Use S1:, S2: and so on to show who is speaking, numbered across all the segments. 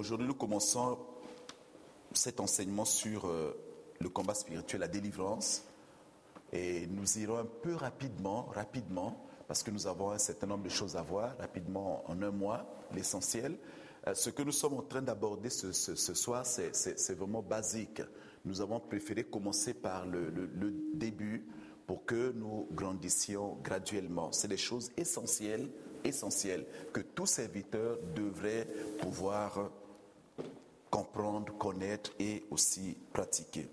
S1: Aujourd'hui, nous commençons cet enseignement sur le combat spirituel, la délivrance. Et nous irons un peu rapidement, parce que nous avons un certain nombre de choses à voir, rapidement en un mois, l'essentiel. Ce que nous sommes en train d'aborder ce soir, c'est vraiment basique. Nous avons préféré commencer par le début pour que nous grandissions graduellement. C'est des choses essentielles que tout serviteur devrait pouvoir comprendre, connaître et aussi pratiquer.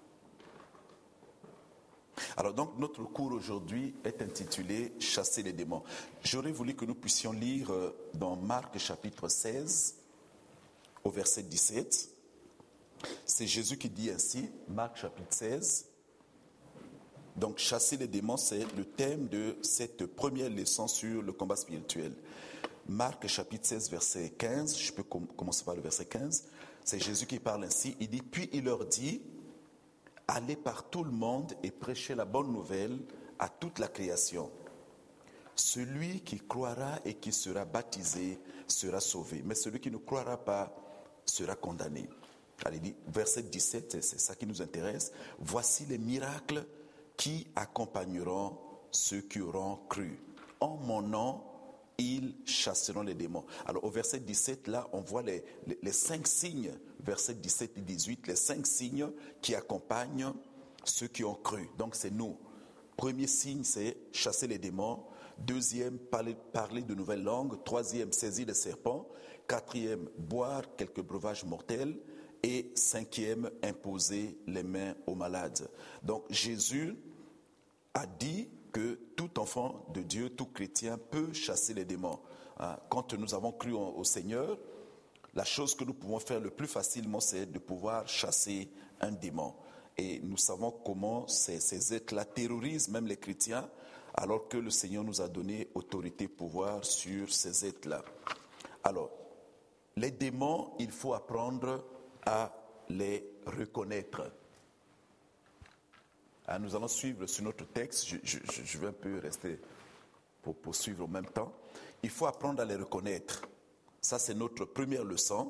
S1: Alors donc notre cours aujourd'hui est intitulé « Chasser les démons ». J'aurais voulu que nous puissions lire dans Marc chapitre 16 au verset 17. C'est Jésus qui dit ainsi, Marc chapitre 16. Donc chasser les démons, c'est le thème de cette première leçon sur le combat spirituel. Marc chapitre 16 verset 15, je peux commencer par le verset 15. C'est Jésus qui parle ainsi, il dit « Puis il leur dit, allez par tout le monde et prêchez la bonne nouvelle à toute la création. Celui qui croira et qui sera baptisé sera sauvé, mais celui qui ne croira pas sera condamné. » Allez, dit, verset 17, c'est ça qui nous intéresse. « Voici les miracles qui accompagneront ceux qui auront cru. En mon nom, ils chasseront les démons. » Alors au verset 17, là, on voit les 5 signes, verset 17 et 18, les 5 signes qui accompagnent ceux qui ont cru. Donc c'est nous. Premier signe, c'est chasser les démons. Deuxième, parler de nouvelles langues. Troisième, saisir les serpents. Quatrième, boire quelques breuvages mortels. Et cinquième, imposer les mains aux malades. Donc Jésus a dit que tout enfant de Dieu, tout chrétien peut chasser les démons. Quand nous avons cru au Seigneur, la chose que nous pouvons faire le plus facilement, c'est de pouvoir chasser un démon. Et nous savons comment ces êtres-là terrorisent même les chrétiens, alors que le Seigneur nous a donné autorité, pouvoir sur ces êtres-là. Alors, les démons, il faut apprendre à les reconnaître. Nous allons suivre sur notre texte. Je vais un peu rester pour poursuivre en même temps. Il faut apprendre à les reconnaître. Ça, c'est notre première leçon.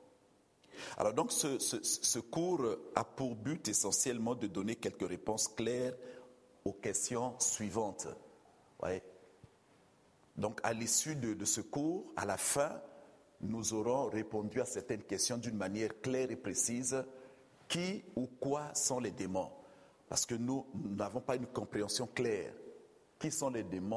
S1: Alors donc, ce cours a pour but essentiellement de donner quelques réponses claires aux questions suivantes. Ouais. Donc, à l'issue de ce cours, à la fin, nous aurons répondu à certaines questions d'une manière claire et précise. Qui ou quoi sont les démons ? Parce que nous n'avons pas une compréhension claire. Qui sont les démons ?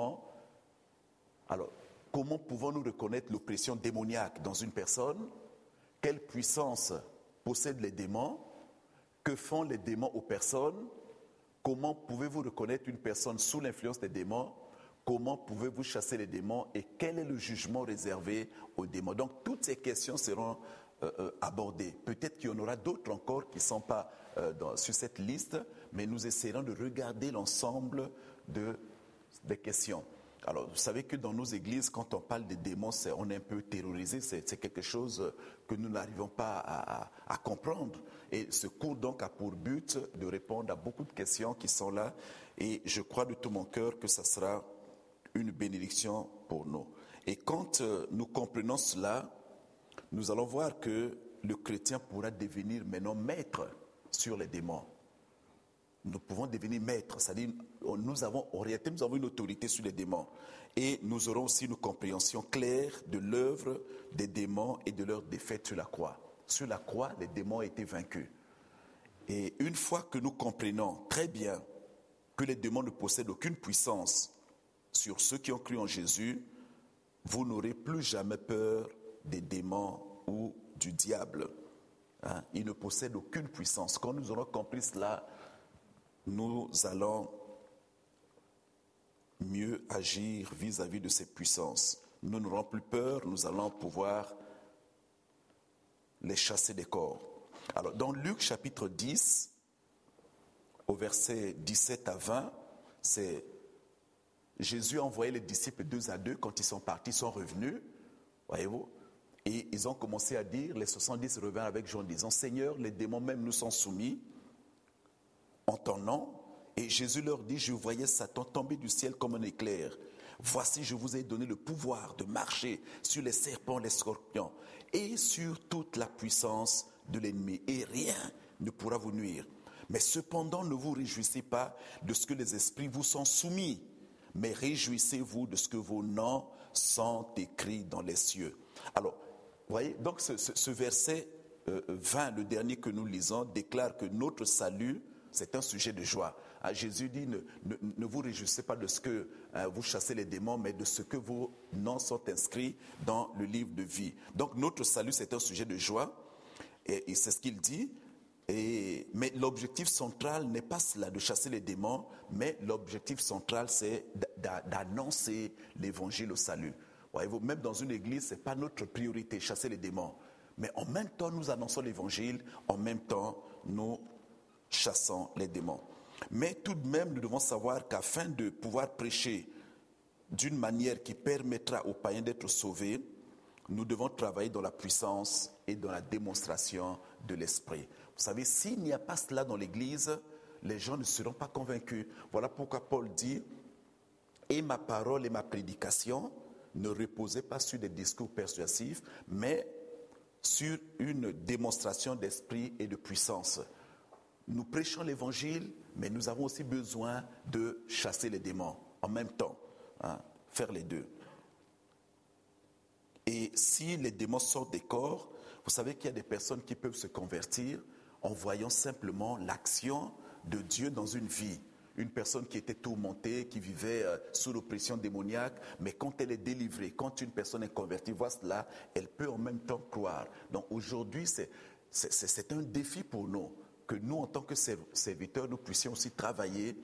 S1: Alors, comment pouvons-nous reconnaître l'oppression démoniaque dans une personne ? Quelle puissance possèdent les démons ? Que font les démons aux personnes ? Comment pouvez-vous reconnaître une personne sous l'influence des démons ? Comment pouvez-vous chasser les démons et quel est le jugement réservé aux démons? Donc toutes ces questions seront abordées. Peut-être qu'il y en aura d'autres encore qui ne sont pas sur cette liste, mais nous essaierons de regarder l'ensemble des questions. Alors vous savez que dans nos églises, quand on parle des démons, on est un peu terrorisé, c'est quelque chose que nous n'arrivons pas à comprendre. Et ce cours donc a pour but de répondre à beaucoup de questions qui sont là et je crois de tout mon cœur que ça sera une bénédiction pour nous. Et quand nous comprenons cela, nous allons voir que le chrétien pourra devenir maintenant maître sur les démons. Nous pouvons devenir maîtres, c'est-à-dire nous avons une autorité sur les démons. Et nous aurons aussi une compréhension claire de l'œuvre des démons et de leur défaite sur la croix. Sur la croix, les démons ont été vaincus. Et une fois que nous comprenons très bien que les démons ne possèdent aucune puissance sur ceux qui ont cru en Jésus, vous n'aurez plus jamais peur des démons ou du diable. Ils ne possèdent aucune puissance. Quand nous aurons compris cela, nous allons mieux agir vis-à-vis de ces puissances. Nous n'aurons plus peur, nous allons pouvoir les chasser des corps. Alors, dans Luc chapitre 10, au verset 17 à 20, c'est Jésus a envoyé les disciples 2 à 2 quand ils sont partis, ils sont revenus, voyez-vous, et ils ont commencé à dire, les 70 revinrent avec Jean disant, Seigneur, les démons même nous sont soumis en ton nom. Et Jésus leur dit, je voyais Satan tomber du ciel comme un éclair. Voici, je vous ai donné le pouvoir de marcher sur les serpents, les scorpions et sur toute la puissance de l'ennemi. Et rien ne pourra vous nuire. Mais cependant, ne vous réjouissez pas de ce que les esprits vous sont soumis, mais réjouissez-vous de ce que vos noms sont écrits dans les cieux. Alors, vous voyez, donc ce verset 20, le dernier que nous lisons, déclare que notre salut, c'est un sujet de joie. Jésus dit, ne vous réjouissez pas de ce que vous chassez les démons, mais de ce que vos noms sont inscrits dans le livre de vie. Donc notre salut, c'est un sujet de joie, et c'est ce qu'il dit. Mais l'objectif central n'est pas cela, de chasser les démons, mais l'objectif central, c'est d'annoncer l'évangile au salut. Voyez-vous, même dans une église, ce n'est pas notre priorité, chasser les démons. Mais en même temps, nous annonçons l'évangile, en même temps, nous chassons les démons. Mais tout de même, nous devons savoir qu'afin de pouvoir prêcher d'une manière qui permettra aux païens d'être sauvés, nous devons travailler dans la puissance et dans la démonstration de l'esprit. Vous savez, s'il n'y a pas cela dans l'Église, les gens ne seront pas convaincus. Voilà pourquoi Paul dit « Et ma parole et ma prédication ne reposaient pas sur des discours persuasifs, mais sur une démonstration d'esprit et de puissance. » Nous prêchons l'Évangile, mais nous avons aussi besoin de chasser les démons en même temps, faire les deux. Et si les démons sortent des corps, vous savez qu'il y a des personnes qui peuvent se convertir en voyant simplement l'action de Dieu dans une vie. Une personne qui était tourmentée, qui vivait sous l'oppression démoniaque, mais quand elle est délivrée, quand une personne est convertie, voit cela, elle peut en même temps croire. Donc aujourd'hui, c'est un défi pour nous, que nous, en tant que serviteurs, nous puissions aussi travailler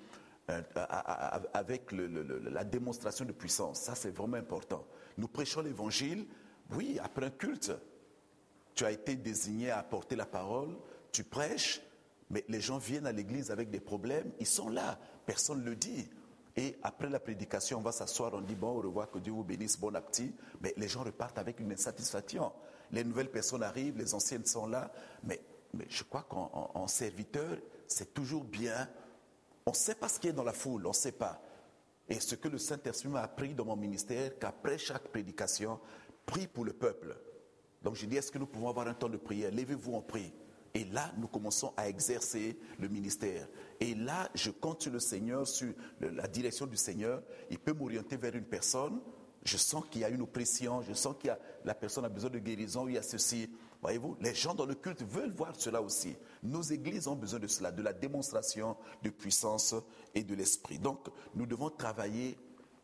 S1: avec la démonstration de puissance. Ça, c'est vraiment important. Nous prêchons l'évangile, oui, après un culte. Tu as été désigné à apporter la parole, tu prêches, mais les gens viennent à l'église avec des problèmes, ils sont là, personne ne le dit. Et après la prédication, on va s'asseoir, on dit bon, au revoir, que Dieu vous bénisse, bon appétit. Mais les gens repartent avec une insatisfaction. Les nouvelles personnes arrivent, les anciennes sont là, mais je crois qu'en serviteur, c'est toujours bien. On ne sait pas ce qui est dans la foule, on ne sait pas. Et ce que le Saint-Esprit m'a appris dans mon ministère, qu'après chaque prédication, prie pour le peuple. Donc je dis, est-ce que nous pouvons avoir un temps de prière? Levez-vous en prie. Et là, nous commençons à exercer le ministère. Et là, je compte sur le Seigneur, sur la direction du Seigneur. Il peut m'orienter vers une personne. Je sens qu'il y a une oppression, je sens que la personne a besoin de guérison, il y a ceci. Voyez-vous, les gens dans le culte veulent voir cela aussi. Nos églises ont besoin de cela, de la démonstration de puissance et de l'esprit. Donc, nous devons travailler,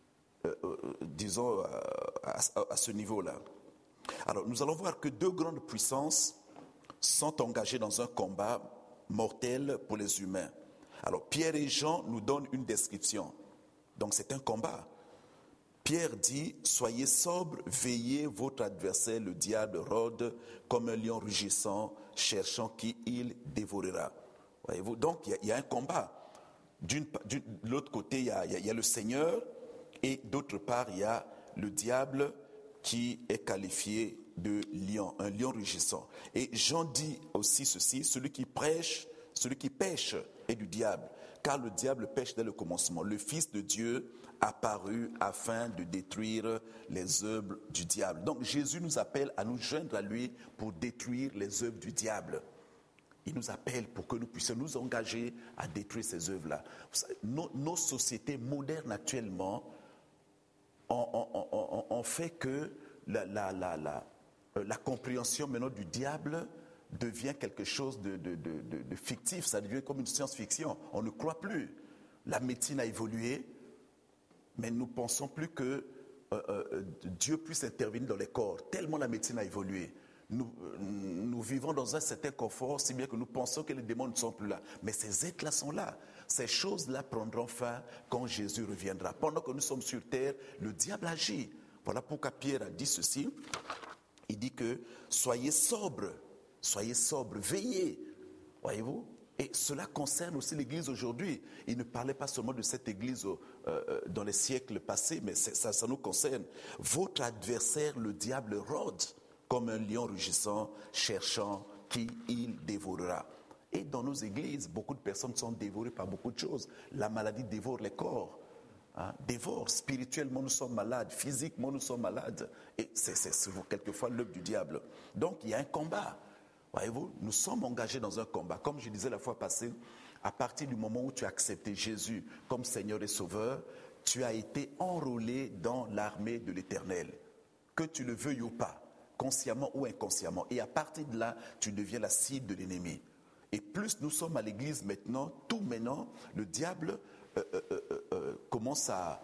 S1: disons, à ce niveau-là. Alors, nous allons voir que deux grandes puissances sont engagées dans un combat mortel pour les humains. Alors, Pierre et Jean nous donnent une description. Donc, c'est un combat. Pierre dit, soyez sobres, veillez, votre adversaire, le diable, rôde comme un lion rugissant, cherchant qui il dévorera. Voyez-vous, donc il y a un combat. De l'autre côté, il y a le Seigneur, et d'autre part, il y a le diable qui est qualifié de lion, un lion rugissant. Et Jean dit aussi ceci, celui qui pêche est du diable, car le diable pêche dès le commencement. Le Fils de Dieu apparu afin de détruire les œuvres du diable. Donc Jésus nous appelle à nous joindre à lui pour détruire les œuvres du diable. Il nous appelle pour que nous puissions nous engager à détruire ces œuvres-là. Vous savez, nos sociétés modernes actuellement ont fait que la compréhension maintenant du diable devient quelque chose de fictif, ça devient comme une science-fiction. On ne croit plus. La médecine a évolué, mais nous ne pensons plus que Dieu puisse intervenir dans les corps, tellement la médecine a évolué. Nous vivons dans un certain confort, si bien que nous pensons que les démons ne sont plus là. Mais ces êtres-là sont là. Ces choses-là prendront fin quand Jésus reviendra. Pendant que nous sommes sur terre, le diable agit. Voilà pourquoi Pierre a dit ceci. Il dit que soyez sobres, veillez. Voyez-vous? Et cela concerne aussi l'Église aujourd'hui. Il ne parlait pas seulement de cette Église dans les siècles passés, mais ça nous concerne. Votre adversaire, le diable, rôde comme un lion rugissant, cherchant qui il dévorera. Et dans nos églises, beaucoup de personnes sont dévorées par beaucoup de choses. La maladie dévore les corps. dévore. Spirituellement, nous sommes malades. Physiquement, nous sommes malades. Et c'est quelquefois l'œuvre du diable. Donc, il y a un combat. Voyez-vous, nous sommes engagés dans un combat. Comme je disais la fois passée, à partir du moment où tu as accepté Jésus comme Seigneur et Sauveur, tu as été enrôlé dans l'armée de l'Éternel. Que tu le veuilles ou pas, consciemment ou inconsciemment. Et à partir de là, tu deviens la cible de l'ennemi. Et plus nous sommes à l'église maintenant, le diable commence à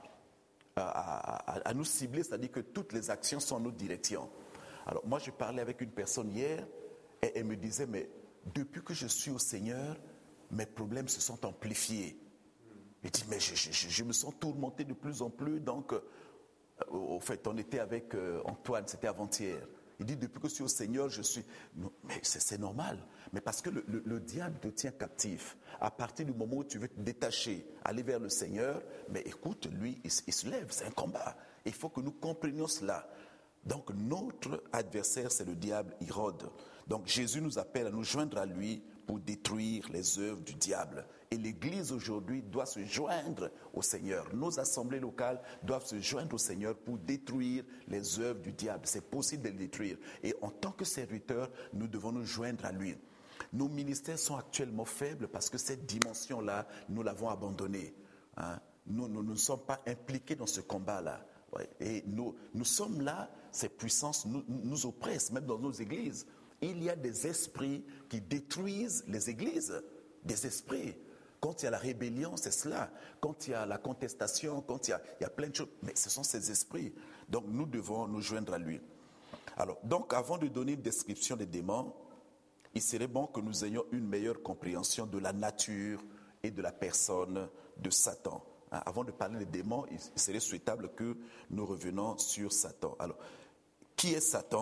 S1: nous cibler, c'est-à-dire que toutes les actions sont en notre direction. Alors moi, je parlais avec une personne hier, et elle me disait, mais depuis que je suis au Seigneur, mes problèmes se sont amplifiés. Je dis, mais je me sens tourmenté de plus en plus. Donc, au fait, on était avec Antoine, c'était avant-hier. Il dit, depuis que je suis au Seigneur, je suis... Non, mais c'est normal. Mais parce que le diable te tient captif. À partir du moment où tu veux te détacher, aller vers le Seigneur, mais écoute, lui, il se lève, c'est un combat. Il faut que nous comprenions cela. Donc, notre adversaire, c'est le diable, Hérode. Donc, Jésus nous appelle à nous joindre à lui pour détruire les œuvres du diable. Et l'Église aujourd'hui doit se joindre au Seigneur. Nos assemblées locales doivent se joindre au Seigneur pour détruire les œuvres du diable. C'est possible de les détruire. Et en tant que serviteurs, nous devons nous joindre à lui. Nos ministères sont actuellement faibles parce que cette dimension-là, nous l'avons abandonnée. Nous ne sommes pas impliqués dans ce combat-là. Ouais. Et nous sommes là, ces puissances nous oppressent, même dans nos églises. Il y a des esprits qui détruisent les églises, des esprits. Quand il y a la rébellion, c'est cela. Quand il y a la contestation, quand il y a plein de choses, mais ce sont ces esprits. Donc nous devons nous joindre à lui. Alors, donc avant de donner une description des démons, il serait bon que nous ayons une meilleure compréhension de la nature et de la personne de Satan. Avant de parler des démons, il serait souhaitable que nous revenions sur Satan. Alors, qui est Satan ?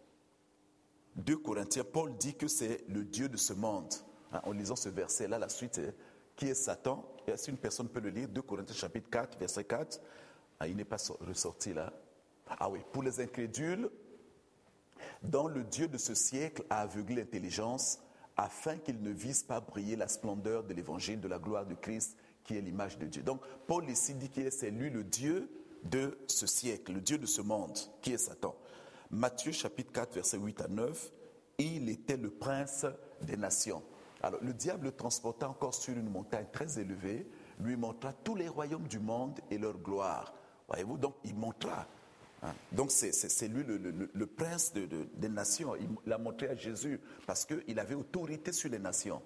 S1: 2 Corinthiens, Paul dit que c'est le Dieu de ce monde. En lisant ce verset-là, la suite est qui est Satan ? Et si une personne peut le lire, 2 Corinthiens chapitre 4, verset 4, il n'est pas ressorti là. Ah oui, pour les incrédules, dont le Dieu de ce siècle a aveuglé l'intelligence, afin qu'ils ne visent pas briller la splendeur de l'évangile de la gloire de Christ, qui est l'image de Dieu. Donc, Paul ici dit que c'est lui le Dieu de ce siècle, le Dieu de ce monde, qui est Satan. Matthieu chapitre 4, versets 8 à 9, il était le prince des nations. Alors, le diable le transporta encore sur une montagne très élevée, lui montra tous les royaumes du monde et leur gloire. Voyez-vous, donc il montra. Donc c'est lui le prince des nations. Il l'a montré à Jésus parce qu'il avait autorité sur les nations.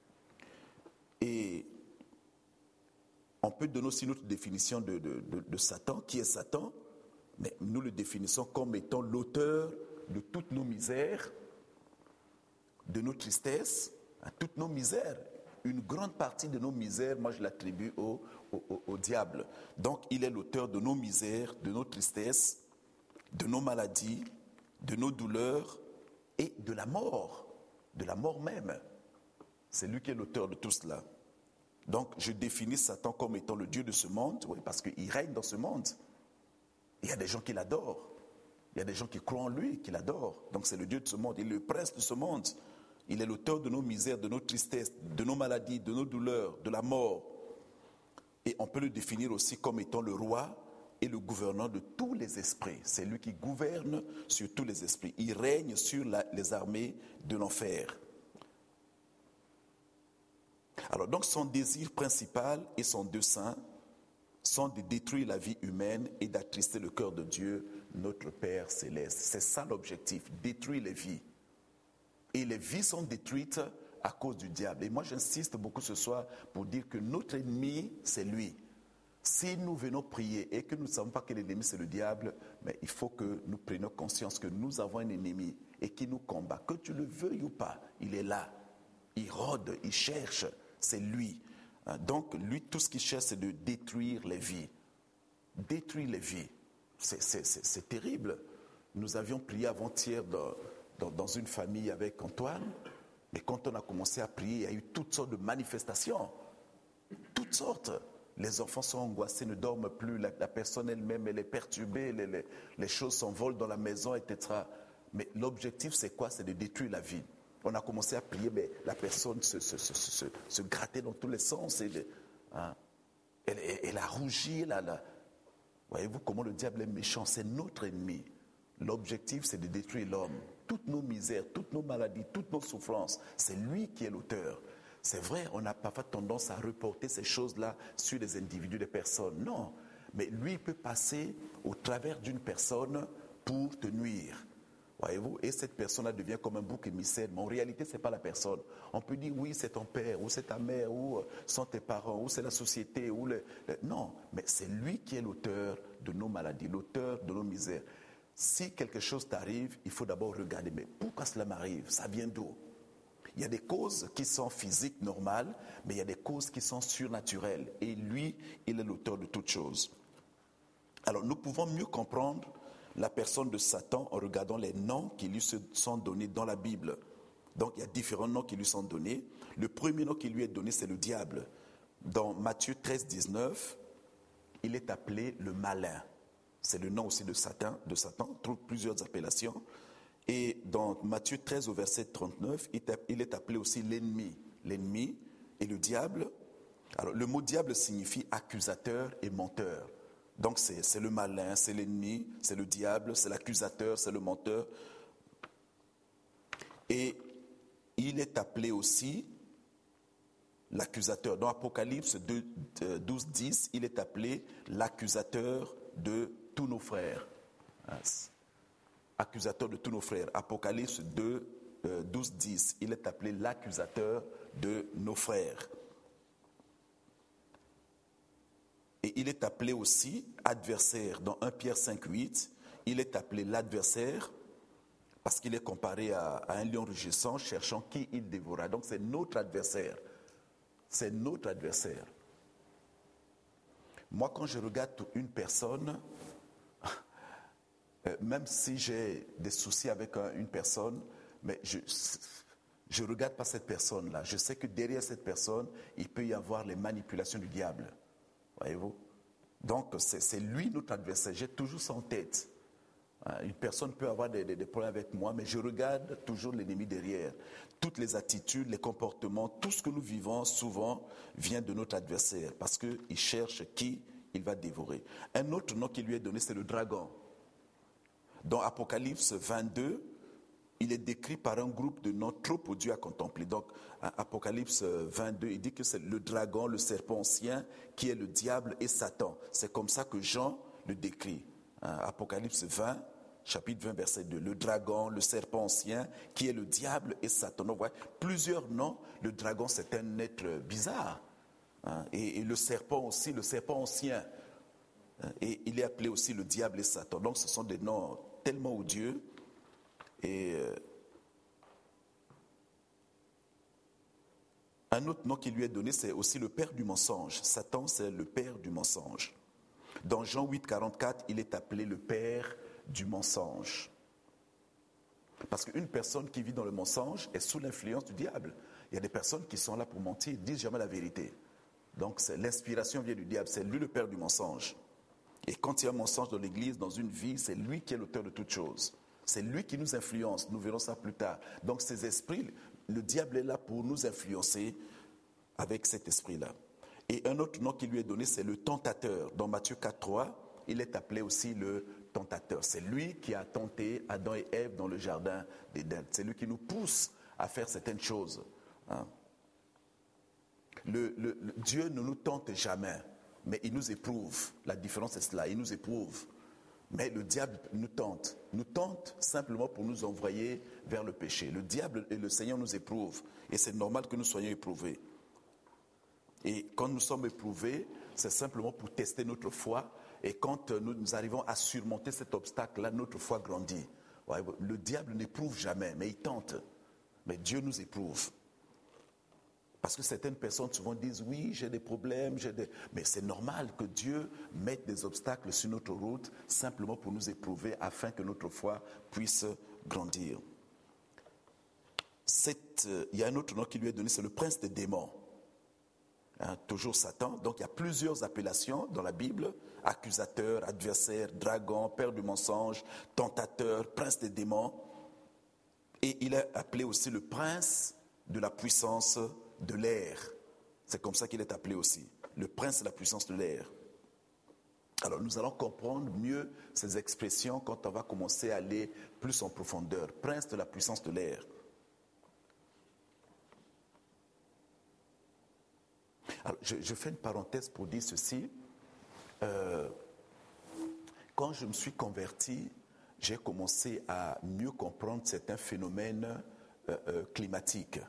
S1: Et on peut donner aussi notre définition de Satan. Qui est Satan ? Mais nous le définissons comme étant l'auteur de toutes nos misères, de nos tristesses, toutes nos misères. Une grande partie de nos misères, moi je l'attribue au diable. Donc il est l'auteur de nos misères, de nos tristesses, de nos maladies, de nos douleurs et de la mort même. C'est lui qui est l'auteur de tout cela. Donc je définis Satan comme étant le Dieu de ce monde, oui, parce qu'il règne dans ce monde. Il y a des gens qui l'adorent. Il y a des gens qui croient en lui, qui l'adorent. Donc c'est le Dieu de ce monde. Il est le prince de ce monde. Il est l'auteur de nos misères, de nos tristesses, de nos maladies, de nos douleurs, de la mort. Et on peut le définir aussi comme étant le roi et le gouverneur de tous les esprits. C'est lui qui gouverne sur tous les esprits. Il règne sur les armées de l'enfer. Alors donc son désir principal et son dessein sont de détruire la vie humaine et d'attrister le cœur de Dieu, notre Père céleste. C'est ça l'objectif, détruire les vies. Et les vies sont détruites à cause du diable. Et moi j'insiste beaucoup ce soir pour dire que notre ennemi, c'est lui. Si nous venons prier et que nous ne savons pas que l'ennemi c'est le diable, mais il faut que nous prenions conscience que nous avons un ennemi et qui nous combat. Que tu le veuilles ou pas, il est là. Il rôde, il cherche, c'est lui. Donc lui, tout ce qu'il cherche, c'est de détruire les vies. Détruire les vies. C'est terrible. Nous avions prié avant-hier dans une famille avec Antoine, mais quand on a commencé à prier, il y a eu toutes sortes de manifestations. Toutes sortes. Les enfants sont angoissés, ne dorment plus, la personne elle-même, elle est perturbée, les choses s'envolent dans la maison, etc. Mais l'objectif, c'est quoi ? C'est de détruire la vie. On a commencé à prier, mais la personne se grattait dans tous les sens. Elle a rougi. Voyez-vous comment le diable est méchant? C'est notre ennemi. L'objectif, c'est de détruire l'homme. Toutes nos misères, toutes nos maladies, toutes nos souffrances, c'est lui qui est l'auteur. C'est vrai, on a parfois tendance à reporter ces choses-là sur les individus, des personnes. Non, mais lui peut passer au travers d'une personne pour te nuire. Voyez-vous, et cette personne-là devient comme un bouc émissaire. Mais en réalité, ce n'est pas la personne. On peut dire, oui, c'est ton père, ou c'est ta mère, ou sont tes parents, ou c'est la société. Non, mais c'est lui qui est l'auteur de nos maladies, l'auteur de nos misères. Si quelque chose t'arrive, il faut d'abord regarder, mais pourquoi cela m'arrive? Ça vient d'où? Il y a des causes qui sont physiques, normales, mais il y a des causes qui sont surnaturelles. Et lui, il est l'auteur de toutes choses. Alors, nous pouvons mieux comprendre la personne de Satan en regardant les noms qui lui sont donnés dans la Bible. Donc, il y a différents noms qui lui sont donnés. Le premier nom qui lui est donné, c'est le diable. Dans Matthieu 13, 19, il est appelé le malin. C'est le nom aussi de Satan. On trouve plusieurs appellations. Et dans Matthieu 13 au verset 39, il est appelé aussi l'ennemi. L'ennemi et le diable. Alors, le mot diable signifie accusateur et menteur. Donc, c'est le malin, c'est l'ennemi, c'est le diable, c'est l'accusateur, c'est le menteur. Et il est appelé aussi l'accusateur. Dans Apocalypse 12, 10, il est appelé l'accusateur de tous nos frères. Accusateur de tous nos frères. Apocalypse 12, 10, il est appelé l'accusateur de nos frères. Et il est appelé aussi adversaire. Dans 1 Pierre 5, 8, il est appelé l'adversaire parce qu'il est comparé à un lion rugissant cherchant qui il dévorera. Donc c'est notre adversaire. C'est notre adversaire. Moi, quand je regarde une personne, même si j'ai des soucis avec une personne, mais je ne regarde pas cette personne-là. Je sais que derrière cette personne, il peut y avoir les manipulations du diable. Voyez-vous? Donc, c'est lui notre adversaire. J'ai toujours ça en tête. Une personne peut avoir des problèmes avec moi, mais je regarde toujours l'ennemi derrière. Toutes les attitudes, les comportements, tout ce que nous vivons souvent vient de notre adversaire parce qu'il cherche qui il va dévorer. Un autre nom qui lui est donné, c'est le dragon. Dans Apocalypse 22, il est décrit par un groupe de noms trop odieux à contempler. Donc, Apocalypse 22, il dit que c'est le dragon, le serpent ancien, qui est le diable et Satan. C'est comme ça que Jean le décrit. Apocalypse 20, chapitre 20, verset 2. Le dragon, le serpent ancien, qui est le diable et Satan. Donc, voilà, plusieurs noms. Le dragon, c'est un être bizarre. Et le serpent aussi, le serpent ancien. Et il est appelé aussi le diable et Satan. Donc, ce sont des noms tellement odieux. Et un autre nom qui lui est donné, c'est aussi le père du mensonge. Satan, c'est le père du mensonge. Dans Jean 8, 44, il est appelé le père du mensonge. Parce qu'une personne qui vit dans le mensonge est sous l'influence du diable. Il y a des personnes qui sont là pour mentir, ils ne disent jamais la vérité. Donc l'inspiration vient du diable, c'est lui le père du mensonge. Et quand il y a un mensonge dans l'église, dans une vie, c'est lui qui est l'auteur de toutes choses. C'est lui qui nous influence, nous verrons ça plus tard. Donc ces esprits, le diable est là pour nous influencer avec cet esprit-là. Et un autre nom qui lui est donné, c'est le tentateur. Dans Matthieu 4, 3, il est appelé aussi le tentateur. C'est lui qui a tenté Adam et Ève dans le jardin d'Éden. C'est lui qui nous pousse à faire certaines choses. Dieu ne nous tente jamais, mais il nous éprouve. La différence est cela, il nous éprouve. Mais le diable nous tente simplement pour nous envoyer vers le péché. Le diable et le Seigneur nous éprouvent. Et c'est normal que nous soyons éprouvés. Et quand nous sommes éprouvés, c'est simplement pour tester notre foi. Et quand nous arrivons à surmonter cet obstacle-là, notre foi grandit. Ouais, le diable n'éprouve jamais, mais il tente. Mais Dieu nous éprouve. Parce que certaines personnes souvent disent, oui, j'ai des problèmes, mais c'est normal que Dieu mette des obstacles sur notre route simplement pour nous éprouver afin que notre foi puisse grandir. Il y a un autre nom qui lui est donné, c'est le prince des démons. Toujours Satan. Donc il y a plusieurs appellations dans la Bible, accusateur, adversaire, dragon, père du mensonge, tentateur, prince des démons. Et il est appelé aussi le prince de la puissance de l'air. C'est comme ça qu'il est appelé aussi. le prince de la puissance de l'air. Alors nous allons comprendre mieux ces expressions quand on va commencer à aller plus en profondeur. Prince de la puissance de l'air. Alors je fais une parenthèse pour dire ceci. Quand je me suis converti, j'ai commencé à mieux comprendre certains phénomènes climatiques.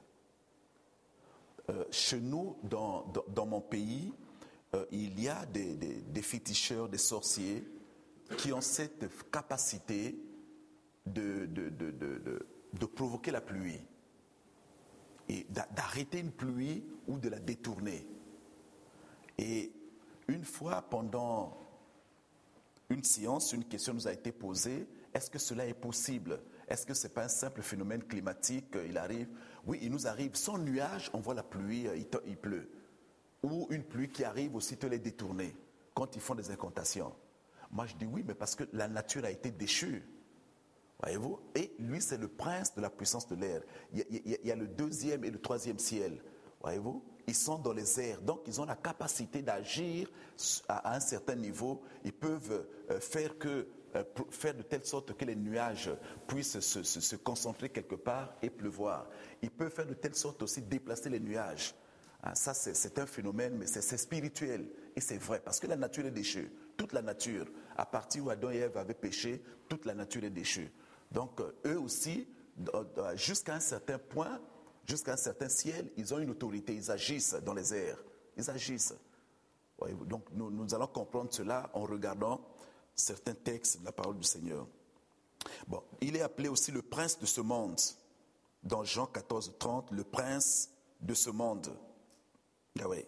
S1: Chez nous, dans mon pays, il y a des féticheurs, des sorciers qui ont cette capacité de provoquer la pluie et d'arrêter une pluie ou de la détourner. Et une fois, pendant une séance, une question nous a été posée: est-ce que cela est possible? Est-ce que ce n'est pas un simple phénomène climatique? Il arrive. Oui, il nous arrive. Sans nuage, on voit la pluie, il pleut. Ou une pluie qui arrive aussitôt les détourner quand ils font des incantations. Moi, je dis oui, mais parce que la nature a été déchue. Voyez-vous? Et lui, c'est le prince de la puissance de l'air. Il y a le deuxième et le troisième ciel. Voyez-vous? Ils sont dans les airs. Donc, ils ont la capacité d'agir à un certain niveau. Ils peuvent faire de telle sorte que les nuages puissent se concentrer quelque part et pleuvoir. Ils peuvent faire de telle sorte aussi déplacer les nuages. Ça, c'est un phénomène, mais c'est spirituel. Et c'est vrai, parce que la nature est déchue. Toute la nature, à partir où Adam et Ève avaient péché, toute la nature est déchue. Donc, eux aussi, jusqu'à un certain point, jusqu'à un certain ciel, ils ont une autorité. Ils agissent dans les airs. Ils agissent. Donc, nous allons comprendre cela en regardant certains textes de la parole du Seigneur. Bon, il est appelé aussi le prince de ce monde. Dans Jean 14, 30, le prince de ce monde. Ah ouais.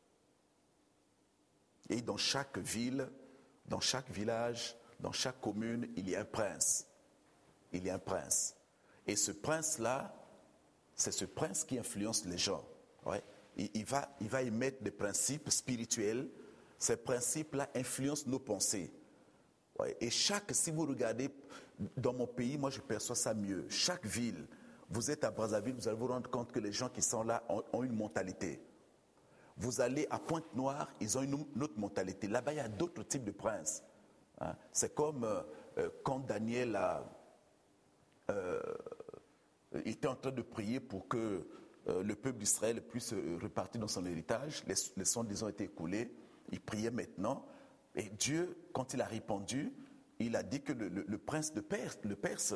S1: Et dans chaque ville, dans chaque village, dans chaque commune, il y a un prince. Il y a un prince. Et ce prince-là, c'est ce prince qui influence les gens. Ouais. Il va émettre des principes spirituels. Ces principes-là influencent nos pensées. Ouais. Et si vous regardez dans mon pays, moi je perçois ça mieux. Chaque ville, vous êtes à Brazzaville, vous allez vous rendre compte que les gens qui sont là ont une mentalité. Vous allez à Pointe-Noire, ils ont une autre mentalité. Là-bas, il y a d'autres types de princes. Hein. C'est comme quand Daniel était en train de prier pour que le peuple d'Israël puisse repartir dans son héritage. Les sondes ont été écoulés. Il priait maintenant. Et Dieu, quand il a répondu, il a dit que le prince de Perse, le Perse,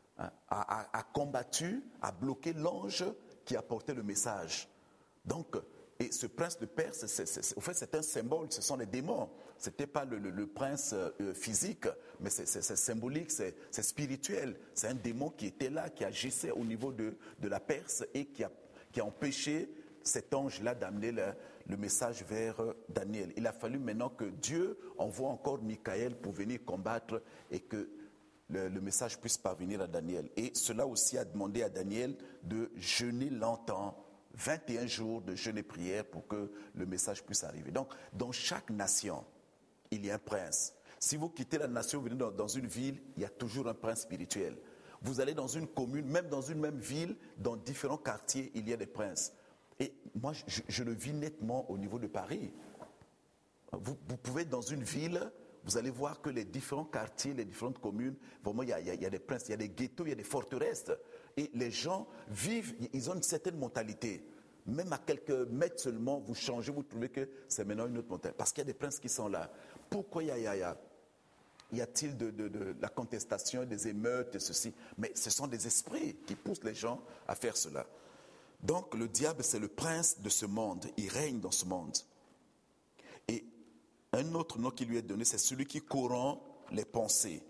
S1: a combattu, a bloqué l'ange qui apportait le message. Donc, et ce prince de Perse, au fait, c'est un symbole, ce sont les démons. Ce n'était pas le prince physique, mais c'est symbolique, c'est spirituel. C'est un démon qui était là, qui agissait au niveau de la Perse et qui a empêché cet ange-là d'amener le message vers Daniel. Il a fallu maintenant que Dieu envoie encore Michael pour venir combattre et que le message puisse parvenir à Daniel. Et cela aussi a demandé à Daniel de jeûner longtemps, 21 jours de jeûne et prière pour que le message puisse arriver. Donc, dans chaque nation, il y a un prince. Si vous quittez la nation, vous venez dans une ville, il y a toujours un prince spirituel. Vous allez dans une commune, même dans une même ville, dans différents quartiers, il y a des princes. Et moi, je le vis nettement au niveau de Paris. Vous pouvez être dans une ville, vous allez voir que les différents quartiers, les différentes communes, vraiment, il y a des princes, il y a des ghettos, il y a des forteresses. Et les gens vivent, ils ont une certaine mentalité. Même à quelques mètres seulement, vous changez, vous trouvez que c'est maintenant une autre mentalité. Parce qu'il y a des princes qui sont là. Pourquoi y a-t-il de la contestation, des émeutes et ceci? Mais ce sont des esprits qui poussent les gens à faire cela. Donc le diable, c'est le prince de ce monde. Il règne dans ce monde. Et un autre nom qui lui est donné, c'est celui qui corrompt les pensées.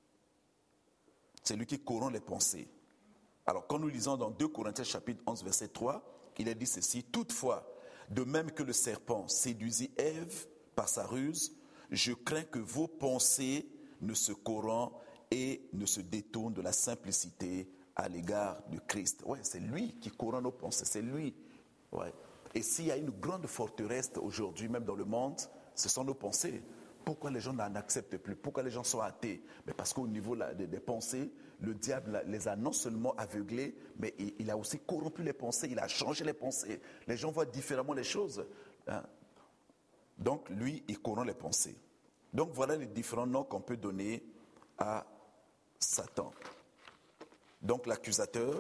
S1: C'est lui qui corrompt les pensées. Alors, quand nous lisons dans 2 Corinthiens chapitre 11, verset 3, il est dit ceci: toutefois, de même que le serpent séduisit Ève par sa ruse, je crains que vos pensées ne se corrompent et ne se détournent de la simplicité à l'égard de Christ. Ouais, c'est lui qui corrompt nos pensées, c'est lui. Ouais. Et s'il y a une grande forteresse aujourd'hui, même dans le monde, ce sont nos pensées. Pourquoi les gens n'en acceptent plus? Pourquoi les gens sont athées? Mais parce qu'au niveau des pensées, le diable les a non seulement aveuglés, mais il a aussi corrompu les pensées, il a changé les pensées. Les gens voient différemment les choses. Hein? Donc, lui, il corrompt les pensées. Donc, voilà les différents noms qu'on peut donner à Satan. Donc, l'accusateur,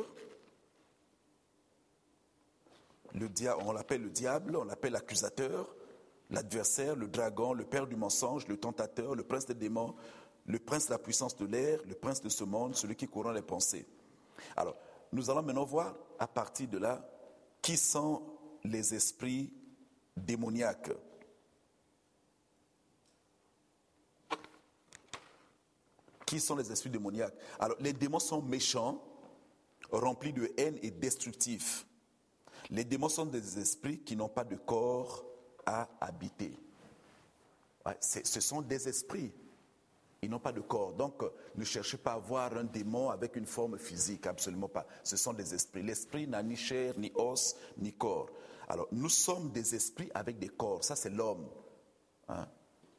S1: on l'appelle le diable, on l'appelle l'accusateur, l'adversaire, le dragon, le père du mensonge, le tentateur, le prince des démons, le prince de la puissance de l'air, le prince de ce monde, celui qui corrompt les pensées. Alors, nous allons maintenant voir à partir de là qui sont les esprits démoniaques. Qui sont les esprits démoniaques? Alors, les démons sont méchants, remplis de haine et destructifs. Les démons sont des esprits qui n'ont pas de corps à habiter. Ouais, ce sont des esprits. Ils n'ont pas de corps. Donc, ne cherchez pas à voir un démon avec une forme physique, absolument pas. Ce sont des esprits. L'esprit n'a ni chair, ni os, ni corps. Alors, nous sommes des esprits avec des corps. Ça, c'est l'homme. Hein?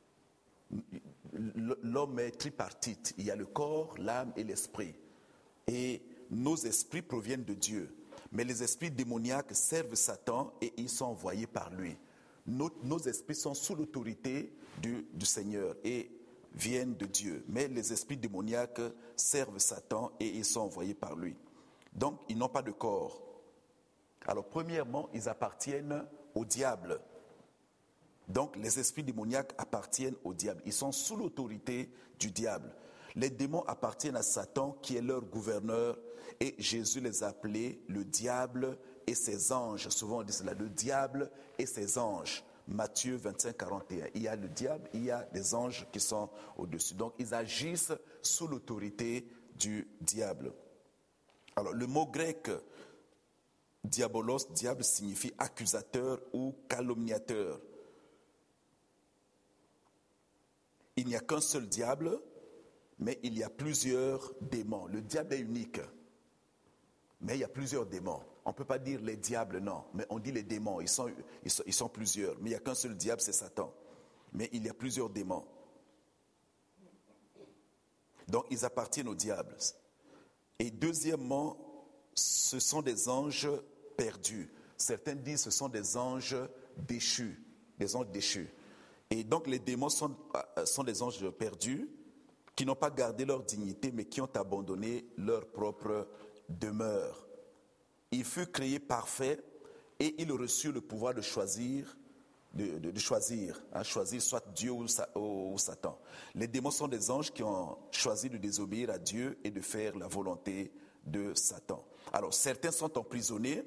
S1: L'homme est tripartite. Il y a le corps, l'âme et l'esprit. Et nos esprits proviennent de Dieu. Mais les esprits démoniaques servent Satan et ils sont envoyés par lui. Nos esprits sont sous l'autorité du Seigneur et viennent de Dieu. Mais les esprits démoniaques servent Satan et ils sont envoyés par lui. Donc, ils n'ont pas de corps. Alors, premièrement, ils appartiennent au diable. Donc, les esprits démoniaques appartiennent au diable. Ils sont sous l'autorité du diable. Les démons appartiennent à Satan, qui est leur gouverneur, et Jésus les a appelés le diable et ses anges. Souvent on dit cela, le diable et ses anges. Matthieu 25, 41. Il y a le diable, il y a des anges qui sont au-dessus. Donc, ils agissent sous l'autorité du diable. Alors, le mot grec diabolos, diable, signifie accusateur ou calomniateur. Il n'y a qu'un seul diable, mais il y a plusieurs démons. Le diable est unique, mais il y a plusieurs démons. On ne peut pas dire les diables, non, mais on dit les démons. Ils sont plusieurs, mais il n'y a qu'un seul diable, c'est Satan. Mais il y a plusieurs démons. Donc, ils appartiennent au diable. Et deuxièmement, ce sont des anges perdus. Certains disent que ce sont des anges déchus, des anges déchus. Et donc les démons sont des anges perdus qui n'ont pas gardé leur dignité mais qui ont abandonné leur propre demeure. Il fut créé parfait et il reçut le pouvoir de choisir, choisir soit Dieu ou Satan. Les démons sont des anges qui ont choisi de désobéir à Dieu et de faire la volonté de Satan. Alors certains sont emprisonnés.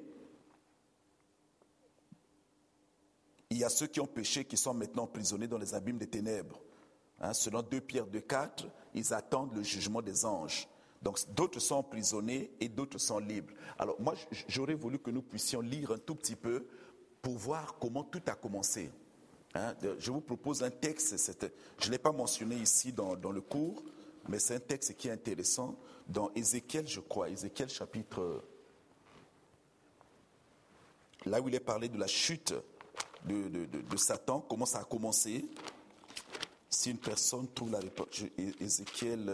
S1: Il y a ceux qui ont péché qui sont maintenant emprisonnés dans les abîmes des ténèbres. Selon 2 Pierre 2,4, ils attendent le jugement des anges. Donc d'autres sont emprisonnés et d'autres sont libres. Alors moi, j'aurais voulu que nous puissions lire un tout petit peu pour voir comment tout a commencé. Je vous propose un texte, je ne l'ai pas mentionné ici dans le cours, mais c'est un texte qui est intéressant dans Ézéchiel, je crois, Ézéchiel chapitre, là où il est parlé de la chute de Satan, comment ça a commencé. Si une personne trouve la réponse, Ézéchiel,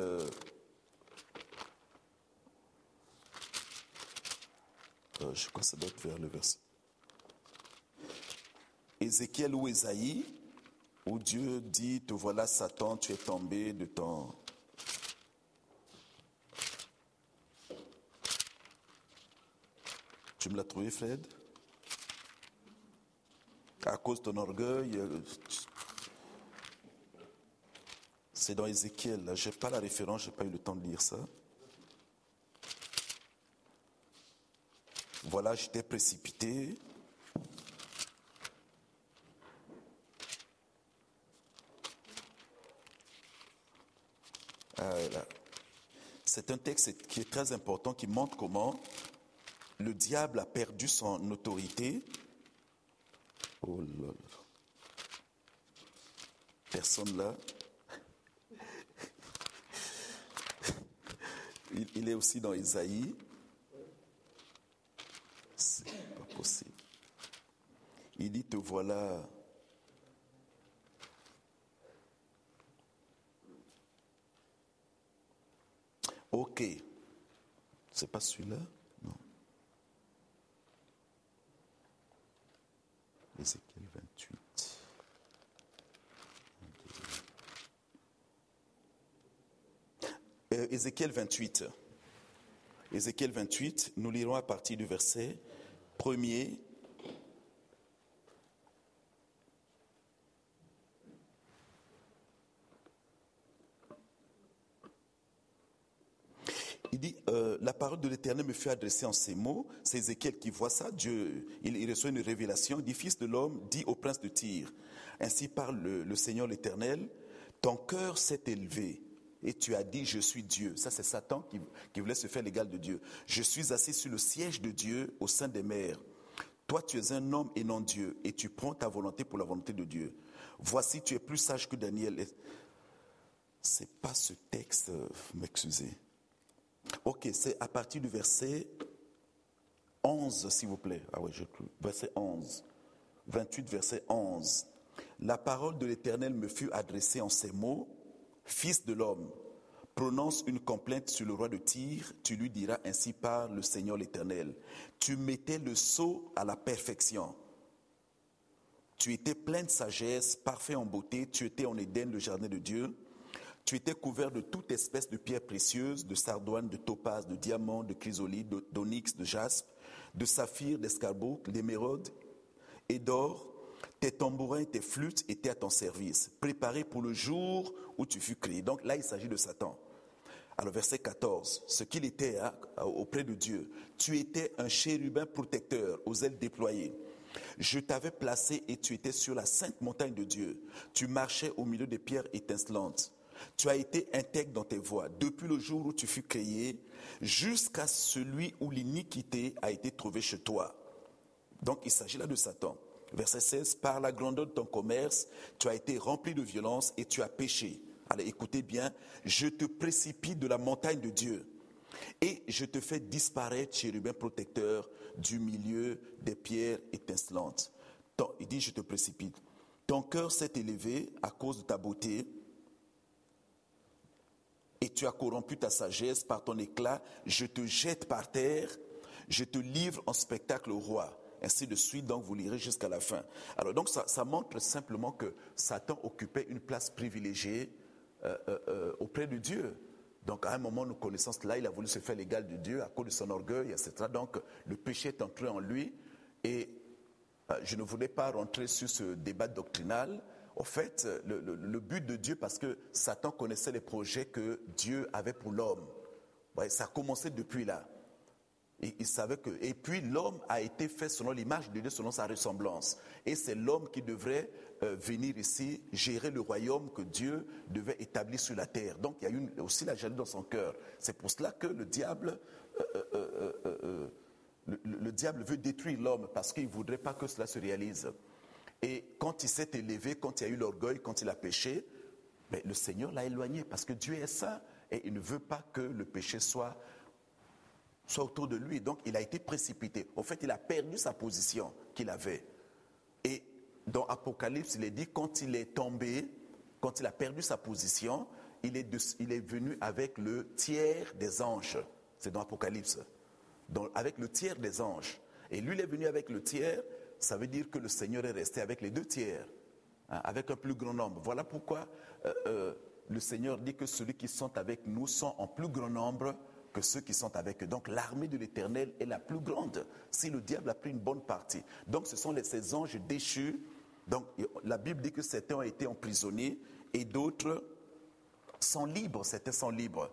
S1: je crois que ça doit être vers le verset. Ézéchiel ou Ésaïe, où Dieu dit, te voilà Satan, tu es tombé de ton... Tu me l'as trouvé, Fred? À cause de ton orgueil, c'est dans Ézéchiel, là. Je n'ai pas la référence, je n'ai pas eu le temps de lire ça. Voilà, j'étais précipité. C'est un texte qui est très important, qui montre comment le diable a perdu son autorité. Oh là là. Personne là. Il est aussi dans Isaïe. C'est pas possible. Il dit, te voilà. Ok. C'est pas celui-là? Non. Ézéchiel 28. Ézéchiel 28. Ézéchiel 28, nous lirons à partir du verset 1er. Il dit, la parole de l'Éternel me fut adressée en ces mots. C'est Ézéchiel qui voit ça. Dieu, il reçoit une révélation. Il dit, fils de l'homme, dis au prince de Tyr, ainsi parle le Seigneur l'Éternel, ton cœur s'est élevé et tu as dit, je suis Dieu. Ça, c'est Satan qui voulait se faire l'égal de Dieu. Je suis assis sur le siège de Dieu au sein des mers. Toi, tu es un homme et non Dieu, et tu prends ta volonté pour la volonté de Dieu. Voici, tu es plus sage que Daniel. C'est pas ce texte, m'excusez. Ok, c'est à partir du verset 11, s'il vous plaît. Ah oui, verset 11. 28, verset 11. La parole de l'Éternel me fut adressée en ces mots. Fils de l'homme, prononce une complainte sur le roi de Tyr. Tu lui diras, ainsi parle le Seigneur l'Éternel. Tu mettais le sceau à la perfection. Tu étais plein de sagesse, parfait en beauté. Tu étais en Éden, le jardin de Dieu. Tu étais couvert de toute espèce de pierres précieuses, de sardoine, de topaz, de diamant, de chrysolite, d'onyx, de jaspe, de saphir, d'escarboucle, d'émeraude et d'or. Tes tambourins, tes flûtes étaient à ton service, préparés pour le jour où tu fus créé. Donc là, il s'agit de Satan. Alors verset 14, ce qu'il était auprès de Dieu. Tu étais un chérubin protecteur aux ailes déployées. Je t'avais placé et tu étais sur la sainte montagne de Dieu. Tu marchais au milieu des pierres étincelantes. Tu as été intègre dans tes voies, depuis le jour où tu fus créé, jusqu'à celui où l'iniquité a été trouvée chez toi. Donc il s'agit là de Satan. Verset 16, par la grandeur de ton commerce, tu as été rempli de violence et tu as péché. Allez, écoutez bien, je te précipite de la montagne de Dieu et je te fais disparaître, chérubin protecteur, du milieu des pierres étincelantes. Il dit, je te précipite. Ton cœur s'est élevé à cause de ta beauté et tu as corrompu ta sagesse par ton éclat. Je te jette par terre, je te livre en spectacle au roi. Ainsi de suite, donc vous lirez jusqu'à la fin. Alors donc ça montre simplement que Satan occupait une place privilégiée auprès de Dieu. Donc à un moment, nous connaissons cela, il a voulu se faire l'égal de Dieu à cause de son orgueil, etc. Donc le péché est entré en lui et je ne voulais pas rentrer sur ce débat doctrinal. En fait, le but de Dieu, parce que Satan connaissait les projets que Dieu avait pour l'homme. Ouais, ça a commencé depuis là. Et il savait que, et puis l'homme a été fait selon l'image de Dieu, selon sa ressemblance. Et c'est l'homme qui devrait venir ici gérer le royaume que Dieu devait établir sur la terre. Donc il y a eu aussi la jalousie dans son cœur. C'est pour cela que le diable veut détruire l'homme parce qu'il ne voudrait pas que cela se réalise. Et quand il s'est élevé, quand il y a eu l'orgueil, quand il a péché, mais le Seigneur l'a éloigné parce que Dieu est saint et il ne veut pas que le péché soit autour de lui. Donc, il a été précipité. En fait, il a perdu sa position qu'il avait. Et dans Apocalypse, il est dit, quand il est tombé, quand il a perdu sa position, il est venu avec le tiers des anges. C'est dans Apocalypse. Donc, avec le tiers des anges. Et lui, il est venu avec le tiers. Ça veut dire que le Seigneur est resté avec les 2 tiers, hein, avec un plus grand nombre. Voilà pourquoi le Seigneur dit que ceux qui sont avec nous sont en plus grand nombre que ceux qui sont avec eux. Donc l'armée de l'Éternel est la plus grande si le diable a pris une bonne partie. Donc ce sont ces anges déchus. Donc la Bible dit que certains ont été emprisonnés et d'autres sont libres. Certains sont libres.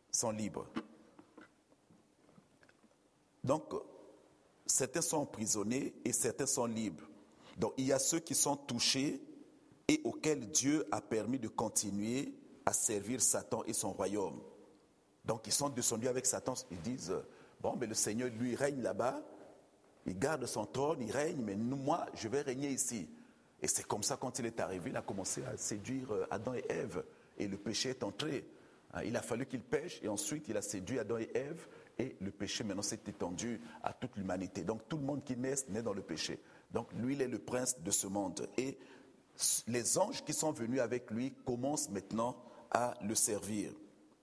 S1: Donc certains sont emprisonnés et certains sont libres. Donc il y a ceux qui sont touchés et auxquels Dieu a permis de continuer à servir Satan et son royaume. Donc ils sont descendus avec Satan, ils disent, bon, mais le Seigneur, lui, règne là-bas, il garde son trône, il règne, mais moi, je vais régner ici. Et c'est comme ça, quand il est arrivé, il a commencé à séduire Adam et Ève, et le péché est entré. Il a fallu qu'il pêche, et ensuite il a séduit Adam et Ève, et le péché maintenant s'est étendu à toute l'humanité. Donc tout le monde qui naît dans le péché. Donc lui, il est le prince de ce monde. Et les anges qui sont venus avec lui commencent maintenant à le servir.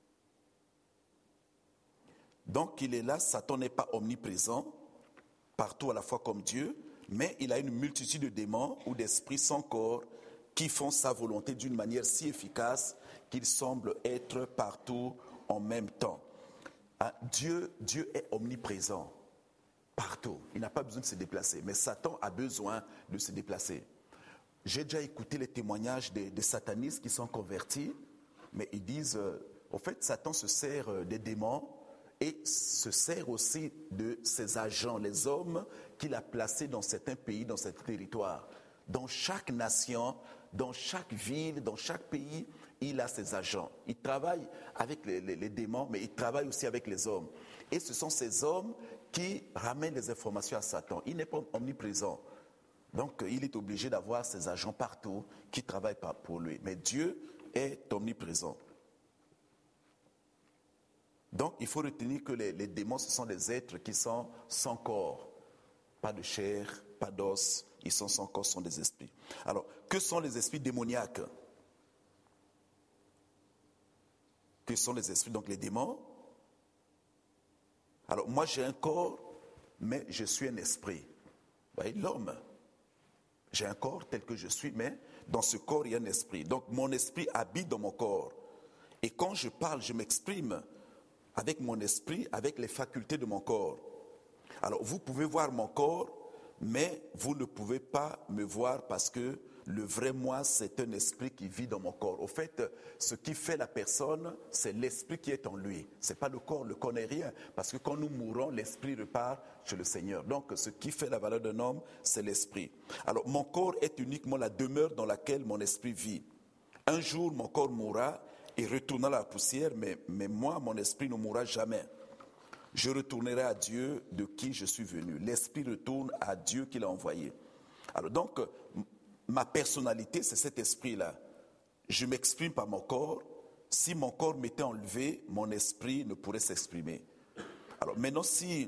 S1: Donc il est là, Satan n'est pas omniprésent, partout à la fois comme Dieu, mais il a une multitude de démons ou d'esprits sans corps qui font sa volonté d'une manière si efficace qu'il semble être partout en même temps. Hein, Dieu est omniprésent partout. Il n'a pas besoin de se déplacer. Mais Satan a besoin de se déplacer. J'ai déjà écouté les témoignages des satanistes qui sont convertis, mais ils disent, au fait, Satan se sert des démons et se sert aussi de ses agents, les hommes qu'il a placés dans certains pays, dans certains territoires. Dans chaque nation, dans chaque ville, dans chaque pays, il a ses agents. Il travaille avec les démons, mais il travaille aussi avec les hommes. Et ce sont ces hommes qui ramènent les informations à Satan. Il n'est pas omniprésent. Donc, il est obligé d'avoir ses agents partout qui travaillent pour lui. Mais Dieu est omniprésent. Donc, il faut retenir que les démons, ce sont des êtres qui sont sans corps. Pas de chair, pas d'os. Ils sont sans corps, ce sont des esprits. Alors, que sont les esprits démoniaques? Que sont les esprits, donc les démons? Alors, moi, j'ai un corps, mais je suis un esprit. Vous voyez, l'homme. J'ai un corps tel que je suis, mais dans ce corps, il y a un esprit. Donc, mon esprit habite dans mon corps. Et quand je parle, je m'exprime avec mon esprit, avec les facultés de mon corps. Alors, vous pouvez voir mon corps, mais vous ne pouvez pas me voir parce que le vrai moi, c'est un esprit qui vit dans mon corps. Au fait, ce qui fait la personne, c'est l'esprit qui est en lui. Ce n'est pas le corps n'est rien. Parce que quand nous mourons, l'esprit repart chez le Seigneur. Donc, ce qui fait la valeur d'un homme, c'est l'esprit. Alors, mon corps est uniquement la demeure dans laquelle mon esprit vit. Un jour, mon corps mourra et retournera à la poussière, mais moi, mon esprit ne mourra jamais. Je retournerai à Dieu de qui je suis venu. L'esprit retourne à Dieu qui l'a envoyé. Alors donc, ma personnalité, c'est cet esprit-là. Je m'exprime par mon corps. Si mon corps m'était enlevé, mon esprit ne pourrait s'exprimer. Alors maintenant,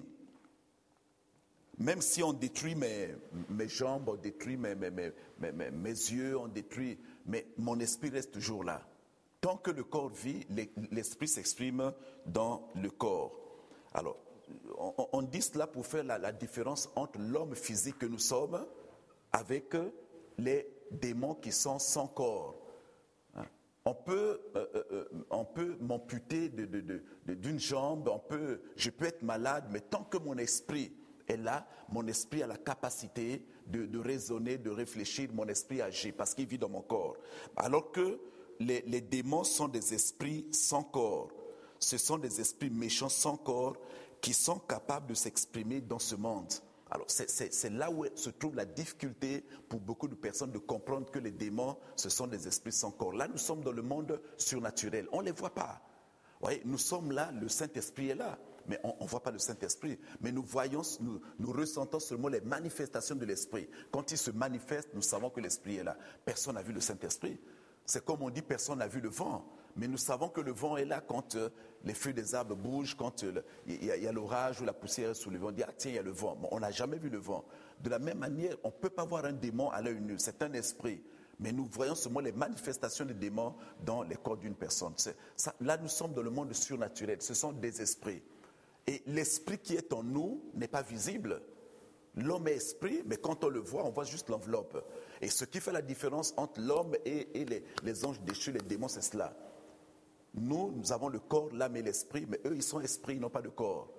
S1: même si on détruit mes jambes, on détruit mes yeux, on détruit, mais mon esprit reste toujours là. Tant que le corps vit, l'esprit s'exprime dans le corps. Alors, on dit cela pour faire la différence entre l'homme physique que nous sommes avec les démons qui sont sans corps. On peut m'amputer d'une jambe, je peux être malade, mais tant que mon esprit est là, mon esprit a la capacité de raisonner, de réfléchir, mon esprit agit parce qu'il vit dans mon corps. Alors que les démons sont des esprits sans corps. Ce sont des esprits méchants sans corps qui sont capables de s'exprimer dans ce monde. Alors c'est là où se trouve la difficulté pour beaucoup de personnes de comprendre que les démons, ce sont des esprits sans corps. Là, nous sommes dans le monde surnaturel. On ne les voit pas. Vous voyez, nous sommes là, le Saint-Esprit est là. Mais on ne voit pas le Saint-Esprit. Mais nous voyons, nous ressentons seulement les manifestations de l'Esprit. Quand il se manifeste, nous savons que l'Esprit est là. Personne n'a vu le Saint-Esprit. C'est comme on dit, personne n'a vu le vent. Mais nous savons que le vent est là quand les feuilles des arbres bougent, quand il y a l'orage ou la poussière est soulevée. On dit, ah tiens, il y a le vent. Bon, on n'a jamais vu le vent. De la même manière, on ne peut pas voir un démon à l'œil nu. C'est un esprit. Mais nous voyons seulement les manifestations des démons dans les corps d'une personne. Là, nous sommes dans le monde surnaturel. Ce sont des esprits. Et l'esprit qui est en nous n'est pas visible. L'homme est esprit, mais quand on le voit, on voit juste l'enveloppe. Et ce qui fait la différence entre l'homme et les anges déchus, les démons, c'est cela. Nous avons le corps, l'âme et l'esprit, mais eux, ils sont esprits, ils n'ont pas de corps.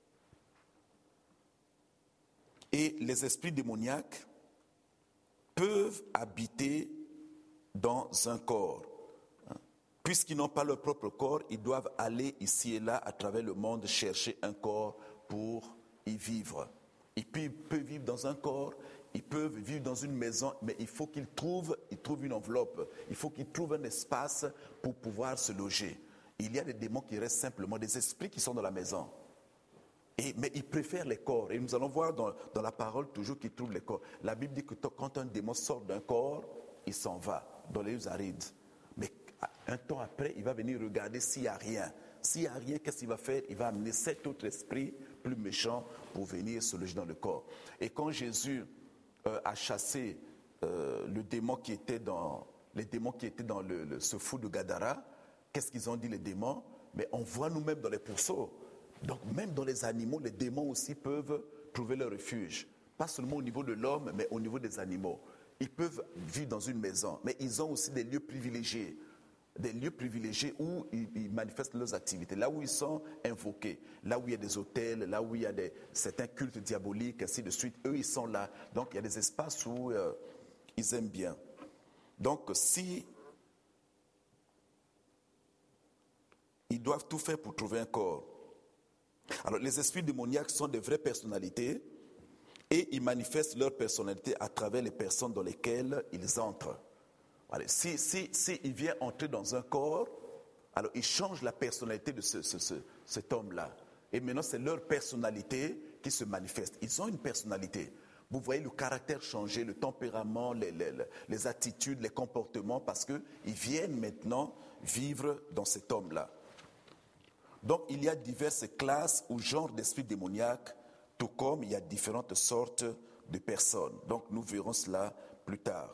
S1: Et les esprits démoniaques peuvent habiter dans un corps. Puisqu'ils n'ont pas leur propre corps, ils doivent aller ici et là à travers le monde chercher un corps pour y vivre. Ils peuvent vivre dans un corps, ils peuvent vivre dans une maison, mais il faut qu'ils trouvent une enveloppe. Il faut qu'ils trouvent un espace pour pouvoir se loger. Il y a des démons qui restent simplement, des esprits qui sont dans la maison. Mais ils préfèrent les corps. Et nous allons voir dans la parole toujours qu'ils trouvent les corps. La Bible dit que quand un démon sort d'un corps, il s'en va dans les lieux arides. Mais un temps après, il va venir regarder s'il n'y a rien. S'il n'y a rien, qu'est-ce qu'il va faire? Il va amener 7 autres esprits plus méchants pour venir se loger dans le corps. Et quand Jésus a chassé les démons qui étaient dans ce fou de Gadara, qu'est-ce qu'ils ont dit les démons? Mais on voit nous-mêmes dans les pourceaux. Donc même dans les animaux, les démons aussi peuvent trouver leur refuge. Pas seulement au niveau de l'homme, mais au niveau des animaux. Ils peuvent vivre dans une maison, mais ils ont aussi des lieux privilégiés. des lieux privilégiés où ils manifestent leurs activités, là où ils sont invoqués, là où il y a des hôtels, là où il y a certains cultes diaboliques, ainsi de suite. Eux, ils sont là. Donc, il y a des espaces où ils aiment bien. Donc, si ils doivent tout faire pour trouver un corps. Alors, les esprits démoniaques sont des vraies personnalités et ils manifestent leur personnalité à travers les personnes dans lesquelles ils entrent. Alors, si il vient entrer dans un corps, alors il change la personnalité de cet homme-là. Et maintenant, c'est leur personnalité qui se manifeste. Ils ont une personnalité. Vous voyez le caractère changer, le tempérament, les attitudes, les comportements, parce qu'ils viennent maintenant vivre dans cet homme-là. Donc, il y a diverses classes ou genres d'esprits démoniaques, tout comme il y a différentes sortes de personnes. Donc, nous verrons cela plus tard.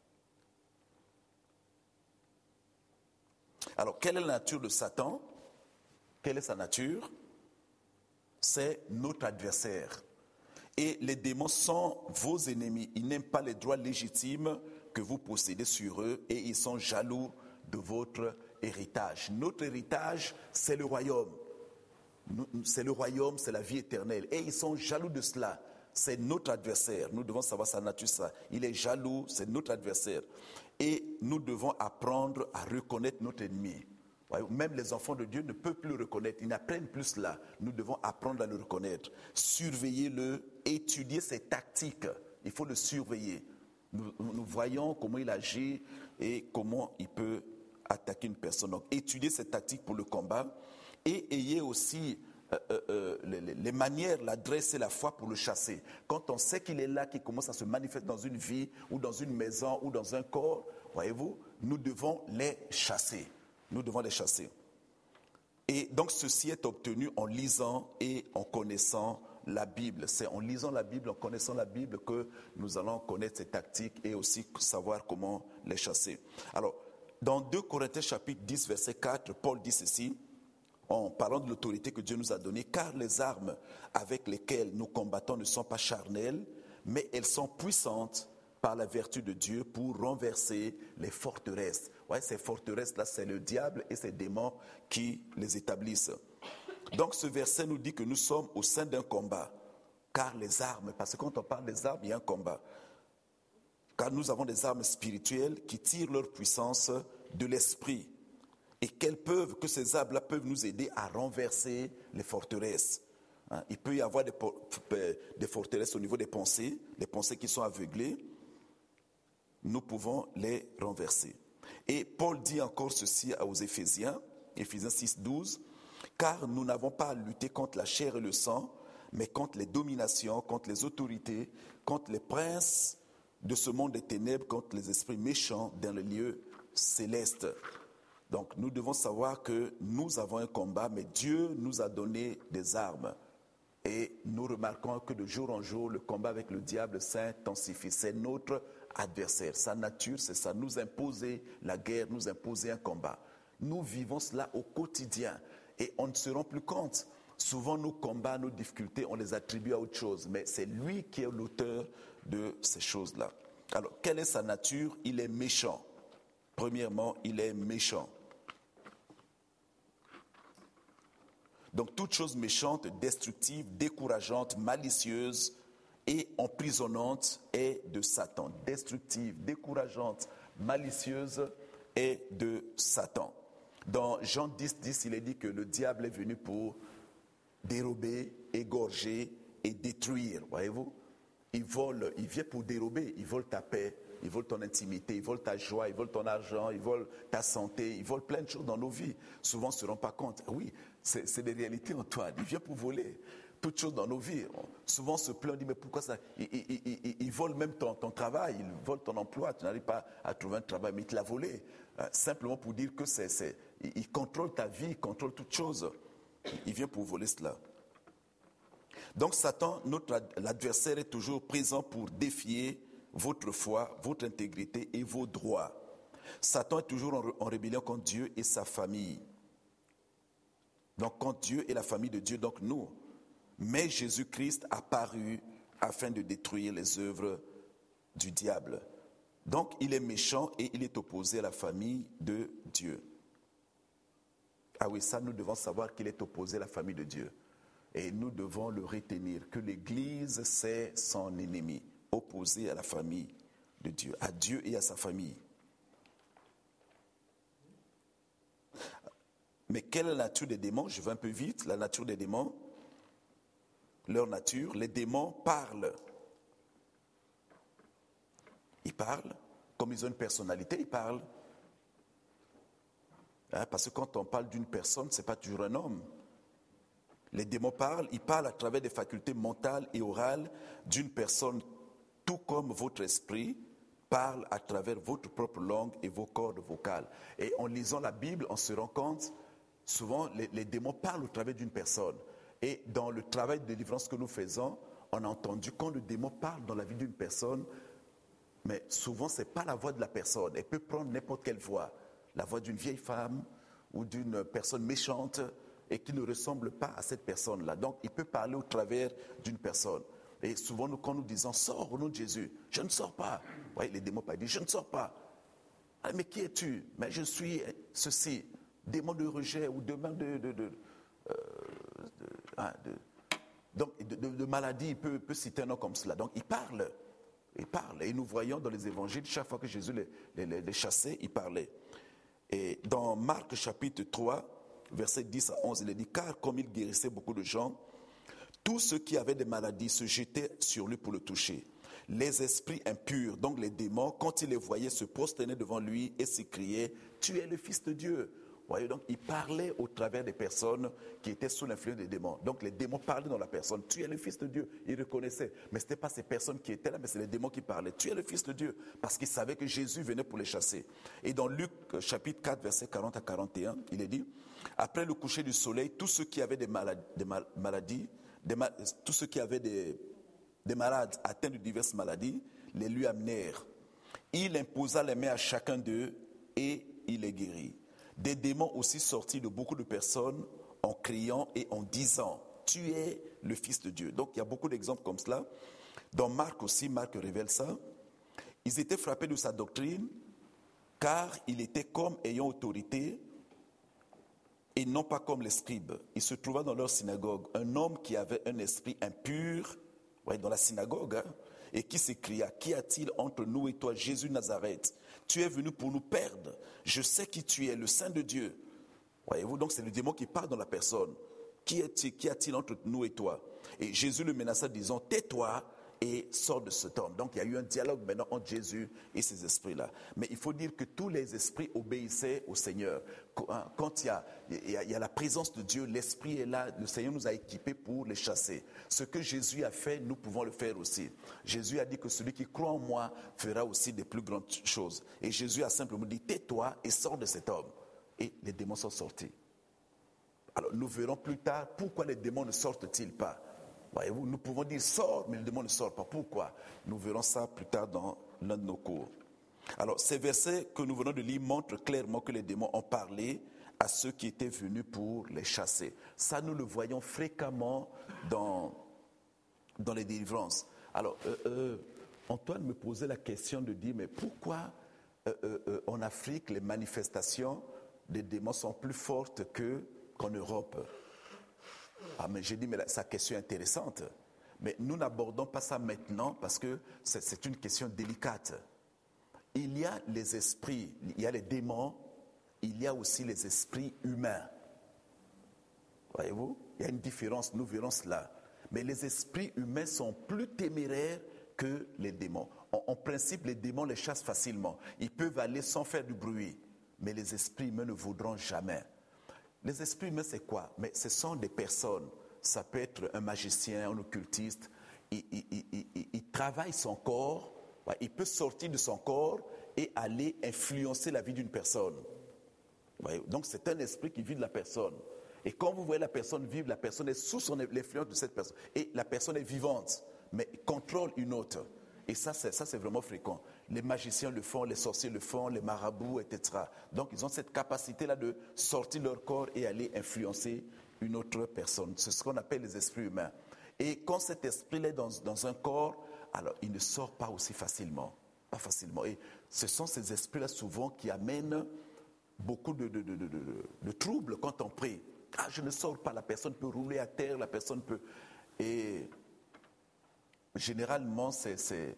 S1: Alors, quelle est la nature de Satan? Quelle est sa nature? C'est notre adversaire. Et les démons sont vos ennemis. Ils n'aiment pas les droits légitimes que vous possédez sur eux et ils sont jaloux de votre héritage. Notre héritage, c'est le royaume. C'est le royaume, c'est la vie éternelle. Et ils sont jaloux de cela. C'est notre adversaire. Nous devons savoir sa nature, ça. Il est jaloux, c'est notre adversaire. Et nous devons apprendre à reconnaître notre ennemi. Même les enfants de Dieu ne peuvent plus le reconnaître. Ils n'apprennent plus cela. Nous devons apprendre à le reconnaître. Surveiller-le, étudier ses tactiques. Il faut le surveiller. Nous voyons comment il agit et comment il peut attaquer une personne. Donc, étudier ses tactiques pour le combat et ayez aussi les manières, l'adresse et la foi pour le chasser. Quand on sait qu'il est là, qu'il commence à se manifester dans une vie ou dans une maison ou dans un corps, voyez-vous, nous devons les chasser. Nous devons les chasser. Et donc, ceci est obtenu en lisant et en connaissant la Bible. C'est en lisant la Bible, en connaissant la Bible que nous allons connaître ces tactiques et aussi savoir comment les chasser. Alors, dans 2 Corinthiens chapitre 10, verset 4, Paul dit ceci, en parlant de l'autorité que Dieu nous a donnée, car les armes avec lesquelles nous combattons ne sont pas charnelles, mais elles sont puissantes par la vertu de Dieu pour renverser les forteresses. Ouais, ces forteresses-là, c'est le diable et ses démons qui les établissent. Donc ce verset nous dit que nous sommes au sein d'un combat, car les armes, parce que quand on parle des armes, il y a un combat, car nous avons des armes spirituelles qui tirent leur puissance de l'esprit et que ces armes-là peuvent nous aider à renverser les forteresses. Il peut y avoir des forteresses au niveau des pensées, les pensées qui sont aveuglées, nous pouvons les renverser. Et Paul dit encore ceci aux Éphésiens, Éphésiens 6, 12, car nous n'avons pas à lutter contre la chair et le sang, mais contre les dominations, contre les autorités, contre les princes de ce monde des ténèbres, contre les esprits méchants dans les lieux célestes. Donc nous devons savoir que nous avons un combat, mais Dieu nous a donné des armes. Et nous remarquons que de jour en jour, le combat avec le diable s'intensifie. C'est notre adversaire. Sa nature, c'est ça. Nous imposer la guerre, nous imposer un combat. Nous vivons cela au quotidien. Et on ne se rend plus compte. Souvent, nos combats, nos difficultés, on les attribue à autre chose. Mais c'est lui qui est l'auteur de ces choses-là. Alors, quelle est sa nature? Il est méchant. Premièrement, il est méchant. Donc, toute chose méchante, destructive, décourageante, malicieuse et emprisonnante est de Satan. Destructive, décourageante, malicieuse est de Satan. Dans Jean 10, 10, il est dit que le diable est venu pour dérober, égorger et détruire. Voyez-vous? Il vient pour dérober, il vole ta paix, il vole ton intimité, il vole ta joie, il vole ton argent, il vole ta santé, il vole plein de choses dans nos vies. Souvent, on ne se rend pas compte. Oui, c'est des réalités, Antoine. Il vient pour voler toutes choses dans nos vies. Souvent, on se plaint, on dit, mais pourquoi ça? Il vole même ton travail, il vole ton emploi. Tu n'arrives pas à trouver un travail, mais il te l'a volé. Simplement pour dire que il contrôle ta vie, il contrôle toutes choses. Il vient pour voler cela. Donc Satan, l'adversaire, est toujours présent pour défier votre foi, votre intégrité et vos droits. Satan est toujours en rébellion contre Dieu et sa famille. Donc contre Dieu et la famille de Dieu, donc nous. Mais Jésus-Christ a paru afin de détruire les œuvres du diable. Donc il est méchant et il est opposé à la famille de Dieu. Ah oui, ça, nous devons savoir qu'il est opposé à la famille de Dieu. Et nous devons le retenir, que l'Église, c'est son ennemi, opposé à la famille de Dieu, à Dieu et à sa famille. Mais quelle est la nature des démons? Je vais un peu vite. La nature des démons, leur nature, les démons parlent. Ils parlent, comme ils ont une personnalité, ils parlent. Parce que quand on parle d'une personne, ce n'est pas toujours un homme. Les démons parlent, ils parlent à travers des facultés mentales et orales d'une personne, tout comme votre esprit parle à travers votre propre langue et vos cordes vocales. Et en lisant la Bible, on se rend compte, souvent les démons parlent au travers d'une personne. Et dans le travail de délivrance que nous faisons, on a entendu quand le démon parle dans la vie d'une personne, mais souvent ce n'est pas la voix de la personne. Elle peut prendre n'importe quelle voix. La voix d'une vieille femme ou d'une personne méchante et qui ne ressemble pas à cette personne-là. Donc, il peut parler au travers d'une personne. Et souvent, quand nous disons « Sors au nom de Jésus », je ne sors pas. Oui, les démons disent « Je ne sors pas ». Ah, mais qui es-tu? Mais je suis ceci, démon de rejet ou démon de maladie. Il peut citer un nom comme cela. Donc, il parle. Il parle. Et nous voyons dans les évangiles, chaque fois que Jésus les chassait, il parlait. Et dans Marc chapitre 3, versets 10 à 11, il est dit, car comme il guérissait beaucoup de gens, tous ceux qui avaient des maladies se jetaient sur lui pour le toucher. Les esprits impurs, donc les démons, quand ils les voyaient, se prosternaient devant lui et s'écriaient, tu es le Fils de Dieu. Voyez, donc il parlait au travers des personnes qui étaient sous l'influence des démons. Donc les démons parlaient dans la personne, tu es le Fils de Dieu. Ils reconnaissaient, mais ce n'était pas ces personnes qui étaient là, mais c'est les démons qui parlaient, tu es le Fils de Dieu, parce qu'ils savaient que Jésus venait pour les chasser. Et dans Luc chapitre 4, versets 40 à 41, il est dit, après le coucher du soleil, tous ceux qui avaient tous ceux qui avaient des malades atteints de diverses maladies, les lui amenèrent. Il imposa les mains à chacun d'eux et il les guérit. Des démons aussi sortis de beaucoup de personnes en criant et en disant « Tu es le Fils de Dieu ». Donc il y a beaucoup d'exemples comme cela. Dans Marc aussi, Marc révèle ça. Ils étaient frappés de sa doctrine car il était comme ayant autorité et non pas comme les scribes. Il se trouva dans leur synagogue un homme qui avait un esprit impur, dans la synagogue, et qui s'écria, qu'y a-t-il entre nous et toi, Jésus de Nazareth? Tu es venu pour nous perdre. Je sais qui tu es, le Saint de Dieu. Voyez-vous, donc c'est le démon qui parle dans la personne. Qu'y a-t-il entre nous et toi? Et Jésus le menaça disant, tais-toi et sors de cet homme. Donc il y a eu un dialogue maintenant entre Jésus et ces esprits-là. Mais il faut dire que tous les esprits obéissaient au Seigneur. Quand il y a la présence de Dieu, l'esprit est là, le Seigneur nous a équipés pour les chasser. Ce que Jésus a fait, nous pouvons le faire aussi. Jésus a dit que celui qui croit en moi fera aussi des plus grandes choses. Et Jésus a simplement dit, tais-toi et sors de cet homme. Et les démons sont sortis. Alors nous verrons plus tard pourquoi les démons ne sortent-ils pas. Voyez-vous, nous pouvons dire sors, mais le démon ne sort pas. Pourquoi? Nous verrons ça plus tard dans l'un de nos cours. Alors, ces versets que nous venons de lire montrent clairement que les démons ont parlé à ceux qui étaient venus pour les chasser. Ça, nous le voyons fréquemment dans les délivrances. Alors, Antoine me posait la question de dire, mais pourquoi en Afrique, les manifestations des démons sont plus fortes qu'en Europe? Ah, mais j'ai dit, mais sa question est intéressante. Mais nous n'abordons pas ça maintenant parce que c'est une question délicate. Il y a les esprits, il y a les démons, il y a aussi les esprits humains. Voyez-vous, il y a une différence, nous verrons cela. Mais les esprits humains sont plus téméraires que les démons. En principe, les démons les chassent facilement. Ils peuvent aller sans faire du bruit. Mais les esprits humains ne voudront jamais. Les esprits humains, c'est quoi? Mais ce sont des personnes. Ça peut être un magicien, un occultiste. Il travaille son corps. Il peut sortir de son corps et aller influencer la vie d'une personne. Donc c'est un esprit qui vit de la personne. Et quand vous voyez la personne vivre, la personne est sous l'influence de cette personne. Et la personne est vivante, mais contrôle une autre. Et ça, c'est vraiment fréquent. Les magiciens le font, les sorciers le font, les marabouts, etc. Donc, ils ont cette capacité-là de sortir leur corps et aller influencer une autre personne. C'est ce qu'on appelle les esprits humains. Et quand cet esprit est dans un corps, alors il ne sort pas aussi facilement. Pas facilement. Et ce sont ces esprits-là souvent qui amènent beaucoup de troubles quand on prie. Ah, je ne sors pas, la personne peut rouler à terre, la personne peut... Et généralement, c'est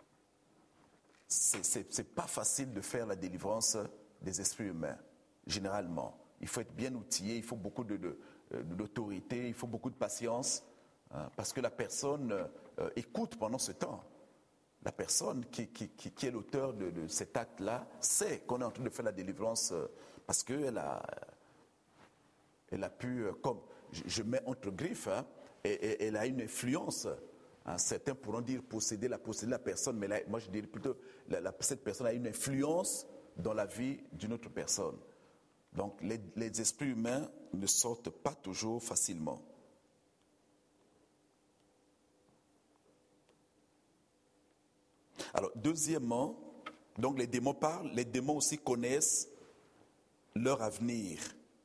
S1: pas facile de faire la délivrance des esprits humains, généralement. Il faut être bien outillé, il faut beaucoup d'autorité, il faut beaucoup de patience, hein, parce que la personne écoute pendant ce temps. La personne qui est l'auteur de cet acte-là sait qu'on est en train de faire la délivrance parce qu'elle a pu, comme je mets entre griffes, hein, et elle a une influence. Hein, certains pourront dire posséder la personne, mais là, moi je dirais plutôt cette personne a une influence dans la vie d'une autre personne. Donc les esprits humains ne sortent pas toujours facilement. Alors, deuxièmement, donc les démons parlent, les démons aussi connaissent leur avenir.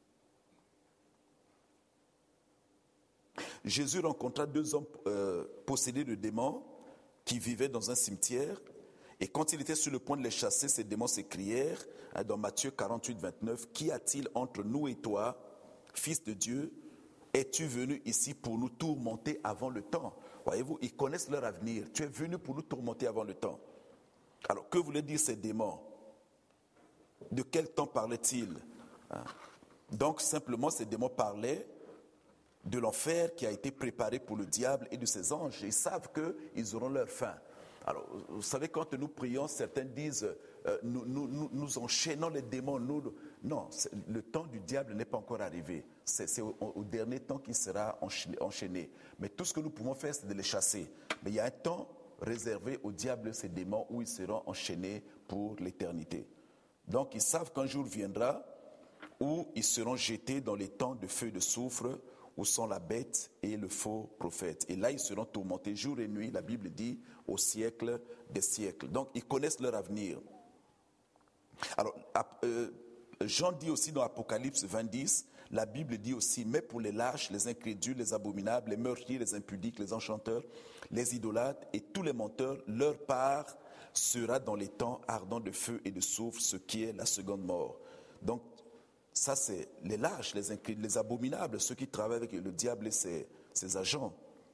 S1: Jésus rencontra 2 hommes possédés de démons qui vivaient dans un cimetière. Et quand il était sur le point de les chasser, ces démons s'écrièrent, hein, dans Matthieu 48, 29, « Qu'y a-t-il entre nous et toi, Fils de Dieu? Es-tu venu ici pour nous tourmenter avant le temps ?» Voyez-vous, ils connaissent leur avenir. Tu es venu pour nous tourmenter avant le temps. Alors, que voulaient dire ces démons? De quel temps parlaient-ils? Donc, simplement, ces démons parlaient de l'enfer qui a été préparé pour le diable et de ses anges. Ils savent qu'ils auront leur fin. Alors, vous savez, quand nous prions, certains disent nous enchaînons les démons. Non, le temps du diable n'est pas encore arrivé. C'est au dernier temps qu'il sera enchaîné. Mais tout ce que nous pouvons faire, c'est de les chasser. Mais il y a un temps réservé au diable et ses démons où ils seront enchaînés pour l'éternité. Donc, ils savent qu'un jour viendra où ils seront jetés dans les temps de feu et de soufre, où sont la bête et le faux prophète. Et là, ils seront tourmentés jour et nuit, la Bible dit, au siècle des siècles. Donc, ils connaissent leur avenir. Alors, Jean dit aussi dans Apocalypse 20, la Bible dit aussi, mais pour les lâches, les incrédules, les abominables, les meurtriers, les impudiques, les enchanteurs, les idolâtres et tous les menteurs, leur part sera dans les temps ardents de feu et de soufre, ce qui est la seconde mort. Donc, ça, c'est les lâches, les incrédules, les abominables, ceux qui travaillent avec le diable et ses agents.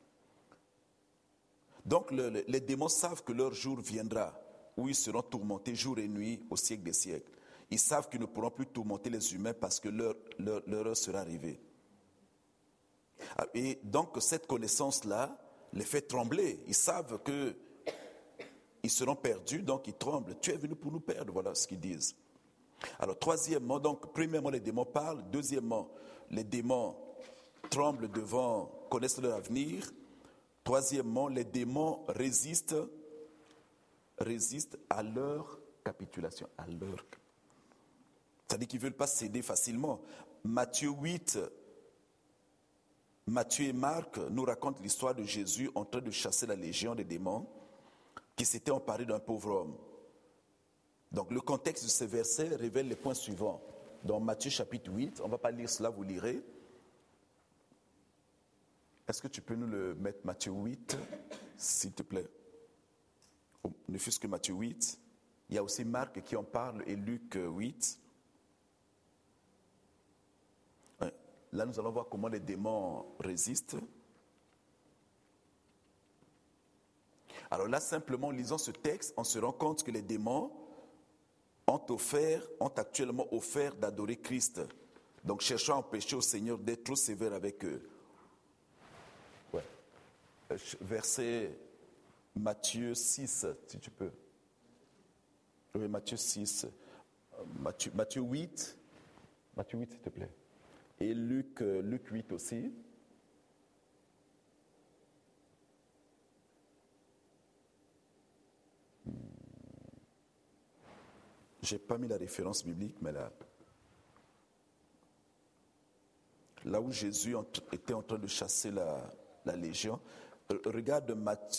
S1: Donc, les démons savent que leur jour viendra, où ils seront tourmentés jour et nuit au siècle des siècles. Ils savent qu'ils ne pourront plus tourmenter les humains parce que leur heure sera arrivée. Et donc, cette connaissance-là les fait trembler. Ils savent qu'ils seront perdus, donc ils tremblent. Tu es venu pour nous perdre, voilà ce qu'ils disent. Alors, troisièmement, donc, premièrement, les démons parlent. Deuxièmement, les démons tremblent connaissent leur avenir. Troisièmement, les démons résistent à leur capitulation, c'est-à-dire qu'ils ne veulent pas céder facilement. Matthieu et Marc nous racontent l'histoire de Jésus en train de chasser la légion des démons qui s'était emparé d'un pauvre homme. Donc le contexte de ces versets révèle les points suivants. Dans Matthieu chapitre 8, on ne va pas lire cela, vous lirez. Est-ce que tu peux nous le mettre, Matthieu 8, s'il te plaît? Ne fût-ce que Matthieu 8. Il y a aussi Marc qui en parle et Luc 8. Là, nous allons voir comment les démons résistent. Alors là, simplement, en lisant ce texte, on se rend compte que les démons ont actuellement offert d'adorer Christ. Donc, cherchant à empêcher au Seigneur d'être trop sévère avec eux. Ouais. Verset Matthieu 6, si tu peux. Oui, Matthieu 6. Matthieu 8. Matthieu 8, s'il te plaît. Et Luc 8 aussi. Je n'ai pas mis la référence biblique, mais là où Jésus était en train de chasser la légion, regarde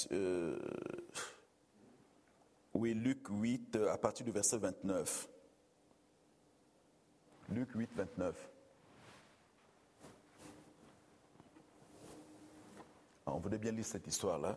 S1: Luc 8, à partir du verset 29. Luc 8, 29. On voudrait bien lire cette histoire-là.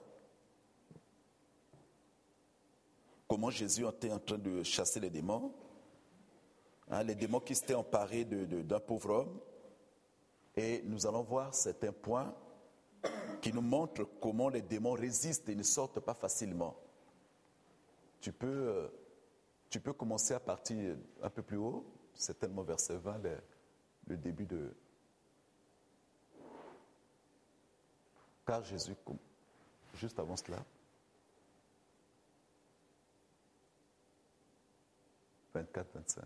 S1: Comment Jésus était en train de chasser les démons. les démons qui s'étaient emparés d'un pauvre homme. Et nous allons voir certains points qui nous montrent comment les démons résistent et ne sortent pas facilement. Tu peux commencer à partir un peu plus haut, certainement verset 20, le début de... Car Jésus, juste avant cela, 24, 25.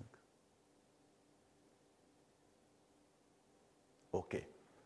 S1: Ok.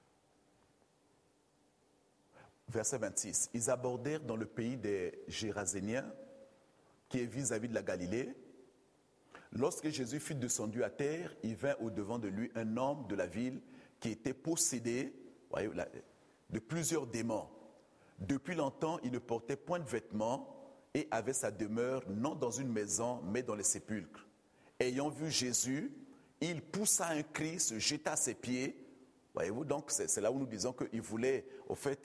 S1: Verset 26. Ils abordèrent dans le pays des Géraséniens, qui est vis-à-vis de la Galilée. Lorsque Jésus fut descendu à terre, il vint au-devant de lui un homme de la ville qui était possédé, voyez, de plusieurs démons. Depuis longtemps, il ne portait point de vêtements et avait sa demeure non dans une maison, mais dans les sépulcres. Ayant vu Jésus, il poussa un cri, se jeta à ses pieds. Voyez-vous, donc c'est là où nous disons qu'il voulait, au fait,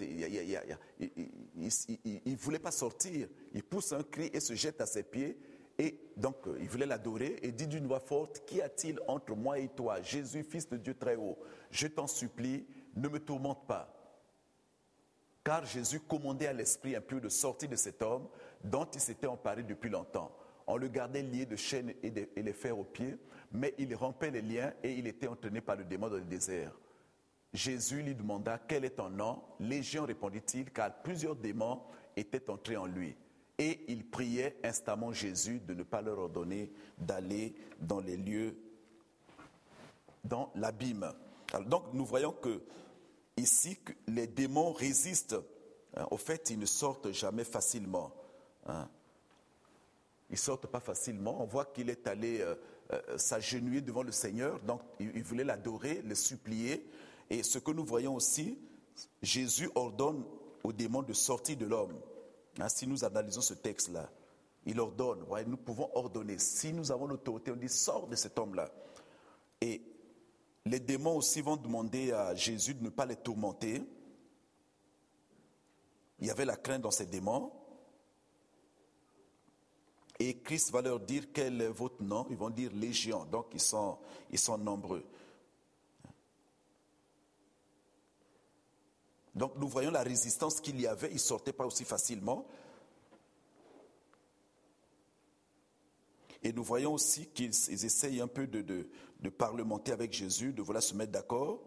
S1: il voulait pas sortir. Il pousse un cri et se jette à ses pieds. Et donc, il voulait l'adorer et dit d'une voix forte, « Qu'y a-t-il entre moi et toi, Jésus, Fils de Dieu très haut? Je t'en supplie, ne me tourmente pas. » Car Jésus commandait à l'esprit impur de sortir de cet homme dont il s'était emparé depuis longtemps. On le gardait lié de chaînes et les fers aux pieds, mais il rompait les liens et il était entraîné par le démon dans le désert. Jésus lui demanda, « Quel est ton nom ?» Légion, répondit-il, car plusieurs démons étaient entrés en lui. Et il priait instamment Jésus de ne pas leur ordonner d'aller dans les lieux, dans l'abîme. Alors, donc nous voyons que ici, les démons résistent. Au fait, ils ne sortent jamais facilement. Ils ne sortent pas facilement. On voit qu'il est allé s'agenouiller devant le Seigneur. Donc, il voulait l'adorer, le supplier. Et ce que nous voyons aussi, Jésus ordonne aux démons de sortir de l'homme. Si nous analysons ce texte-là, il ordonne. Voyez, nous pouvons ordonner. Si nous avons l'autorité, on dit, sors de cet homme-là. Et les démons aussi vont demander à Jésus de ne pas les tourmenter. Il y avait la crainte dans ces démons. Et Christ va leur dire quel est votre nom. Ils vont dire Légion. Donc ils sont nombreux. Donc nous voyons la résistance qu'il y avait. Ils ne sortaient pas aussi facilement. Et nous voyons aussi qu'ils essayent un peu de parlementer avec Jésus, de vouloir se mettre d'accord.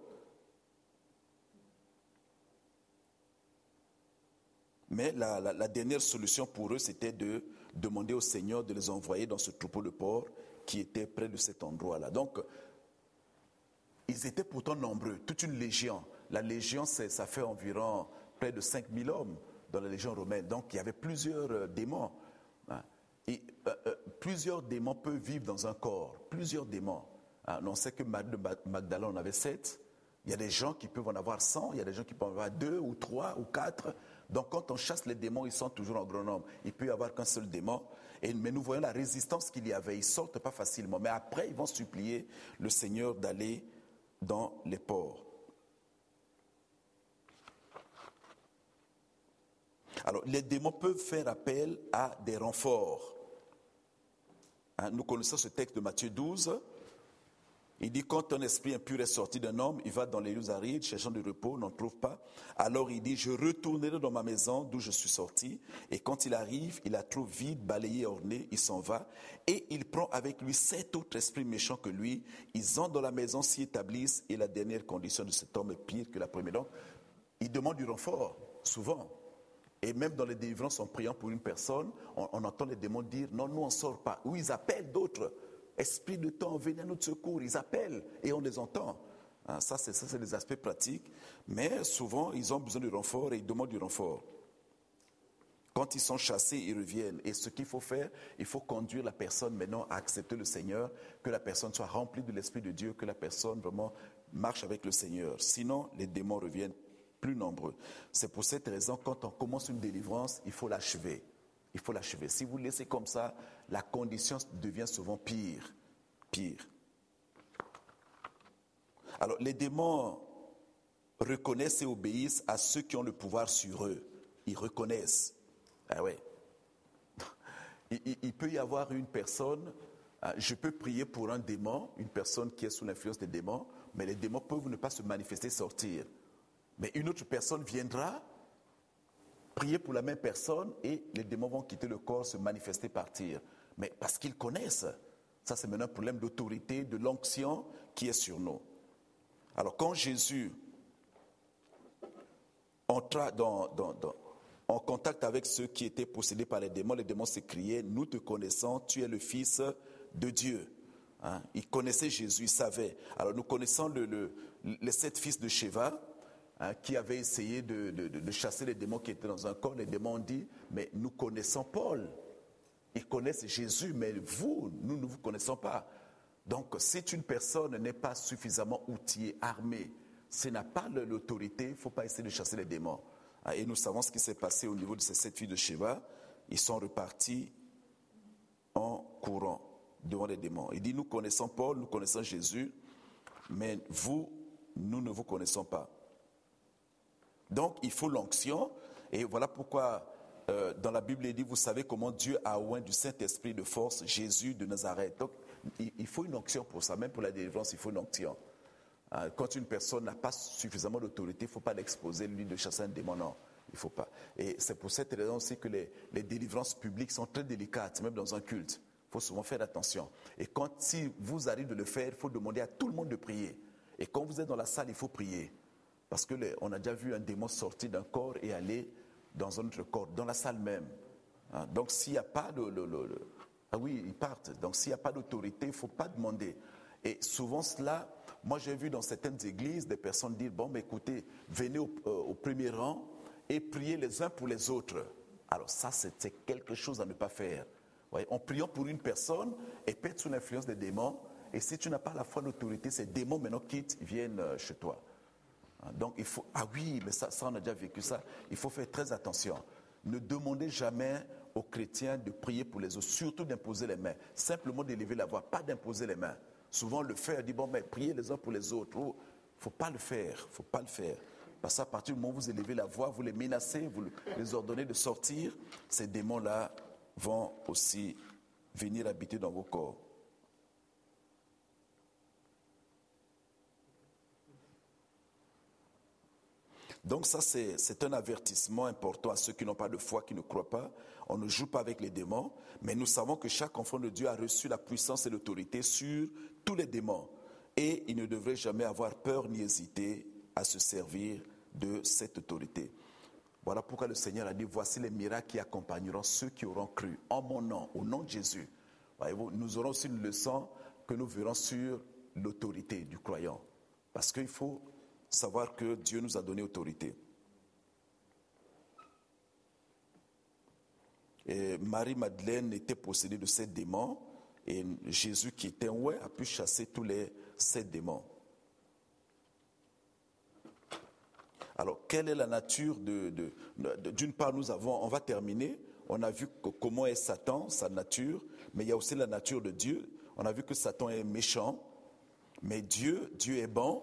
S1: Mais la dernière solution pour eux, c'était de demander au Seigneur de les envoyer dans ce troupeau de porcs qui était près de cet endroit-là. Donc, ils étaient pourtant nombreux, toute une légion. La légion, ça fait environ près de 5000 hommes dans la légion romaine. Donc, il y avait plusieurs démons. Et plusieurs démons peuvent vivre dans un corps. Plusieurs démons. On sait que Marie de Magdala en avait 7. Il y a des gens qui peuvent en avoir 100. Il y a des gens qui peuvent en avoir 2 ou 3 ou 4. Donc, quand on chasse les démons, ils sont toujours en grand nombre. Il ne peut y avoir qu'un seul démon. Mais nous voyons la résistance qu'il y avait. Ils ne sortent pas facilement. Mais après, ils vont supplier le Seigneur d'aller dans les ports. Alors, les démons peuvent faire appel à des renforts. Nous connaissons ce texte de Matthieu 12. Il dit, quand un esprit impur est sorti d'un homme, il va dans les lieux arides, cherchant du repos, n'en trouve pas. Alors il dit, je retournerai dans ma maison d'où je suis sorti. Et quand il arrive, il la trouve vide, balayée, ornée, il s'en va. Et il prend avec lui 7 autres esprits méchants que lui. Ils entrent dans la maison, s'y établissent. Et la dernière condition de cet homme est pire que la première. Donc, il demande du renfort, souvent. Et même dans les délivrances, en priant pour une personne, on entend les démons dire, non, nous on ne sort pas. Ou ils appellent d'autres. Esprit de temps, venez à notre secours. Ils appellent et on les entend. Ça, c'est des aspects pratiques. Mais souvent, ils ont besoin de renfort et ils demandent du renfort. Quand ils sont chassés, ils reviennent. Et ce qu'il faut faire, il faut conduire la personne maintenant à accepter le Seigneur, que la personne soit remplie de l'Esprit de Dieu, que la personne vraiment marche avec le Seigneur. Sinon, les démons reviennent plus nombreux. C'est pour cette raison, quand on commence une délivrance, il faut l'achever. Il faut l'achever. Si vous laissez comme ça, la condition devient souvent pire. Alors, les démons reconnaissent et obéissent à ceux qui ont le pouvoir sur eux. Ils reconnaissent. Ah ouais. Il peut y avoir une personne Je peux prier pour un démon, une personne qui est sous l'influence des démons, mais les démons peuvent ne pas se manifester, sortir. Mais une autre personne viendra prier pour la même personne et les démons vont quitter le corps, se manifester, partir. Mais parce qu'ils connaissent. Ça, c'est maintenant un problème d'autorité, de l'onction qui est sur nous. Alors, quand Jésus entra en contact avec ceux qui étaient possédés par les démons s'écriaient « Nous te connaissons, tu es le Fils de Dieu ». Ils connaissaient Jésus, ils savaient. Alors, nous connaissons les 7 fils de Sheva, qui avaient essayé de chasser les démons qui étaient dans un corps. Les démons ont dit, mais nous connaissons Paul. Ils connaissent Jésus, mais vous, nous ne vous connaissons pas. Donc, si une personne n'est pas suffisamment outillée, armée, si n'a pas l'autorité, il ne faut pas essayer de chasser les démons. Et nous savons ce qui s'est passé au niveau de ces 7 filles de Sheva. Ils sont repartis en courant devant les démons. Il dit, nous connaissons Paul, nous connaissons Jésus, mais vous, nous ne vous connaissons pas. Donc, il faut l'onction, et voilà pourquoi dans la Bible, il dit, vous savez comment Dieu a oint du Saint-Esprit de force Jésus de Nazareth. Donc, il faut une onction pour ça, même pour la délivrance, il faut une onction. Quand une personne n'a pas suffisamment d'autorité, il ne faut pas l'exposer, lui, de chasser un démon, non, il ne faut pas. Et c'est pour cette raison aussi que les délivrances publiques sont très délicates, même dans un culte. Il faut souvent faire attention. Et si vous arrivez de le faire, il faut demander à tout le monde de prier. Et quand vous êtes dans la salle, il faut prier. Parce qu'on a déjà vu un démon sortir d'un corps et aller dans un autre corps, dans la salle même. Donc s'il n'y a pas ah oui, ils partent. Donc s'il n'y a pas d'autorité, il ne faut pas demander. Et souvent cela, moi j'ai vu dans certaines églises des personnes dire, bon, mais écoutez, venez au premier rang et priez les uns pour les autres. Alors ça, c'est quelque chose à ne pas faire. Ouais, en priant pour une personne et peut-être sous l'influence des démons, et si tu n'as pas la foi d'autorité, ces démons maintenant quittent, viennent chez toi. Donc il faut, ah oui, mais ça on a déjà vécu ça, il faut faire très attention. Ne demandez jamais aux chrétiens de prier pour les autres, surtout d'imposer les mains. Simplement d'élever la voix, pas d'imposer les mains. Souvent le faire, dit bon, mais priez les uns pour les autres. Il ne faut pas le faire, il ne faut pas le faire. Parce qu'à partir du moment où vous élevez la voix, vous les menacez, vous les ordonnez de sortir, ces démons-là vont aussi venir habiter dans vos corps. Donc ça, c'est un avertissement important à ceux qui n'ont pas de foi, qui ne croient pas. On ne joue pas avec les démons, mais nous savons que chaque enfant de Dieu a reçu la puissance et l'autorité sur tous les démons. Et il ne devrait jamais avoir peur ni hésiter à se servir de cette autorité. Voilà pourquoi le Seigneur a dit, voici les miracles qui accompagneront ceux qui auront cru en mon nom, au nom de Jésus. Voyez-vous, nous aurons aussi une leçon que nous verrons sur l'autorité du croyant. Parce qu'il faut savoir que Dieu nous a donné autorité. Et Marie-Madeleine était possédée de 7 démons et Jésus qui était a pu chasser tous les 7 démons. Alors, quelle est la nature d'une part, on va terminer, on a vu comment est Satan, sa nature, mais il y a aussi la nature de Dieu. On a vu que Satan est méchant, mais Dieu est bon.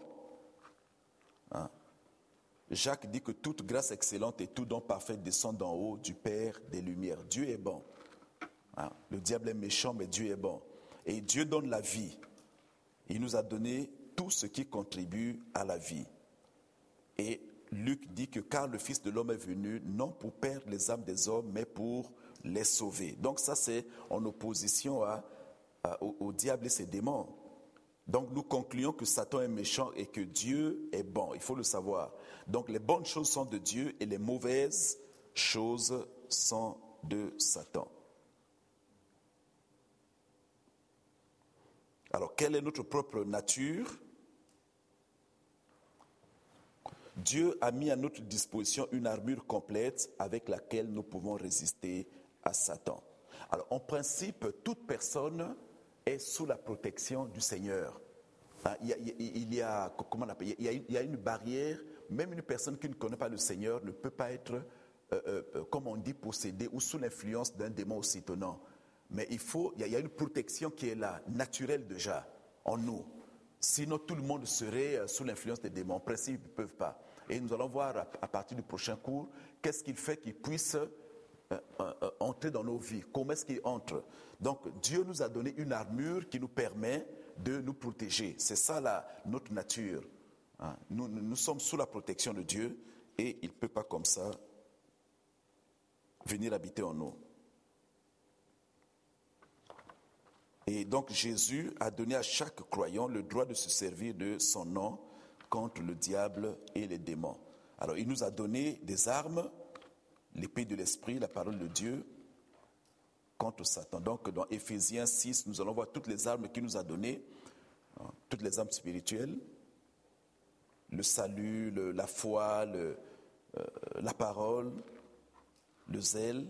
S1: Jacques dit que toute grâce excellente et tout don parfait descend d'en haut du Père des Lumières. Dieu est bon. Le diable est méchant, mais Dieu est bon. Et Dieu donne la vie. Il nous a donné tout ce qui contribue à la vie. Et Luc dit que car le Fils de l'homme est venu, non pour perdre les âmes des hommes, mais pour les sauver. Donc ça, c'est en opposition au diable et ses démons. Donc nous concluons que Satan est méchant et que Dieu est bon. Il faut le savoir. Donc les bonnes choses sont de Dieu et les mauvaises choses sont de Satan. Alors quelle est notre propre nature ? Dieu a mis à notre disposition une armure complète avec laquelle nous pouvons résister à Satan. Alors en principe, toute personne est sous la protection du Seigneur. Il y a une barrière, même une personne qui ne connaît pas le Seigneur ne peut pas être, comme on dit, possédée ou sous l'influence d'un démon aussi étonnant. Mais il y a une protection qui est là, naturelle déjà, en nous. Sinon, tout le monde serait sous l'influence des démons. En principe, ils ne peuvent pas. Et nous allons voir à partir du prochain cours, qu'est-ce qu'il fait qu'ils puissent entrer dans nos vies. Comment est-ce qu'il entre? Donc Dieu nous a donné une armure qui nous permet de nous protéger. C'est ça notre nature. Nous sommes sous la protection de Dieu et il ne peut pas comme ça venir habiter en nous. Et donc Jésus a donné à chaque croyant le droit de se servir de son nom contre le diable et les démons. Alors il nous a donné des armes, l'épée de l'esprit, la parole de Dieu, contre Satan. Donc dans Éphésiens 6, nous allons voir toutes les armes qu'il nous a données, toutes les armes spirituelles, le salut, la foi, la parole, le zèle,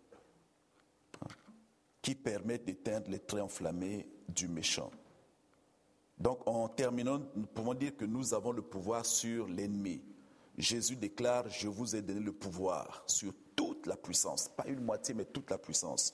S1: qui permettent d'éteindre les traits enflammés du méchant. Donc en terminant, nous pouvons dire que nous avons le pouvoir sur l'ennemi. Jésus déclare, je vous ai donné le pouvoir sur toute la puissance, pas une moitié, mais toute la puissance.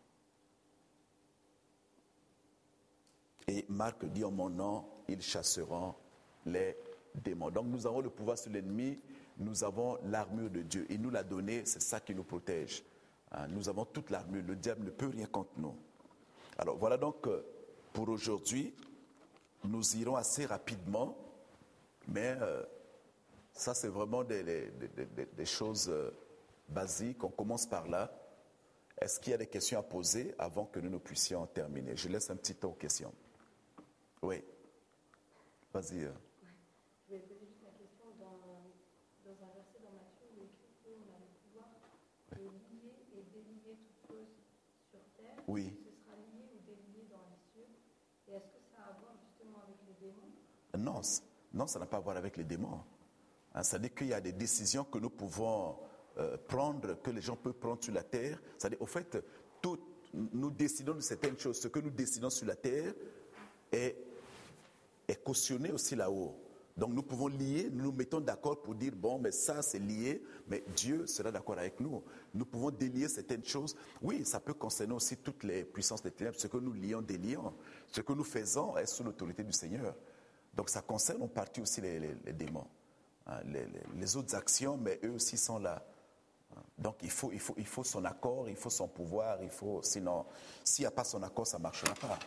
S1: Et Marc dit en mon nom, ils chasseront les démons. Donc nous avons le pouvoir sur l'ennemi, nous avons l'armure de Dieu. Il nous l'a donné, c'est ça qui nous protège. Nous avons toute l'armure, le diable ne peut rien contre nous. Alors voilà donc pour aujourd'hui, nous irons assez rapidement, mais ça c'est vraiment des choses basiques, on commence par là. Est-ce qu'il y a des questions à poser avant que nous puissions terminer? Je laisse un petit temps aux questions. Oui, vas-y.
S2: Je vais poser juste la question dans un verset dans Matthieu où il est écrit qu'on a le pouvoir de lier et délier toutes choses sur terre.
S1: Oui.
S2: Ce sera lié ou délié dans les cieux. Et est-ce que ça a à voir justement avec les démons?
S1: Non, ça n'a pas à voir avec les démons. C'est-à-dire qu'il y a des décisions que nous pouvons prendre, que les gens peuvent prendre sur la terre. C'est-à-dire, au fait, nous décidons de certaines choses. Ce que nous décidons sur la terre est cautionné aussi là-haut. Donc nous pouvons lier, nous nous mettons d'accord pour dire, bon, mais ça c'est lié, mais Dieu sera d'accord avec nous. Nous pouvons délier certaines choses. Oui, ça peut concerner aussi toutes les puissances des ténèbres. Ce que nous lions, délions. Ce que nous faisons est sous l'autorité du Seigneur. Donc ça concerne en partie aussi les démons. Les autres actions, mais eux aussi sont là. Donc il faut son accord, il faut son pouvoir, sinon, s'il n'y a pas son accord, ça ne marchera pas.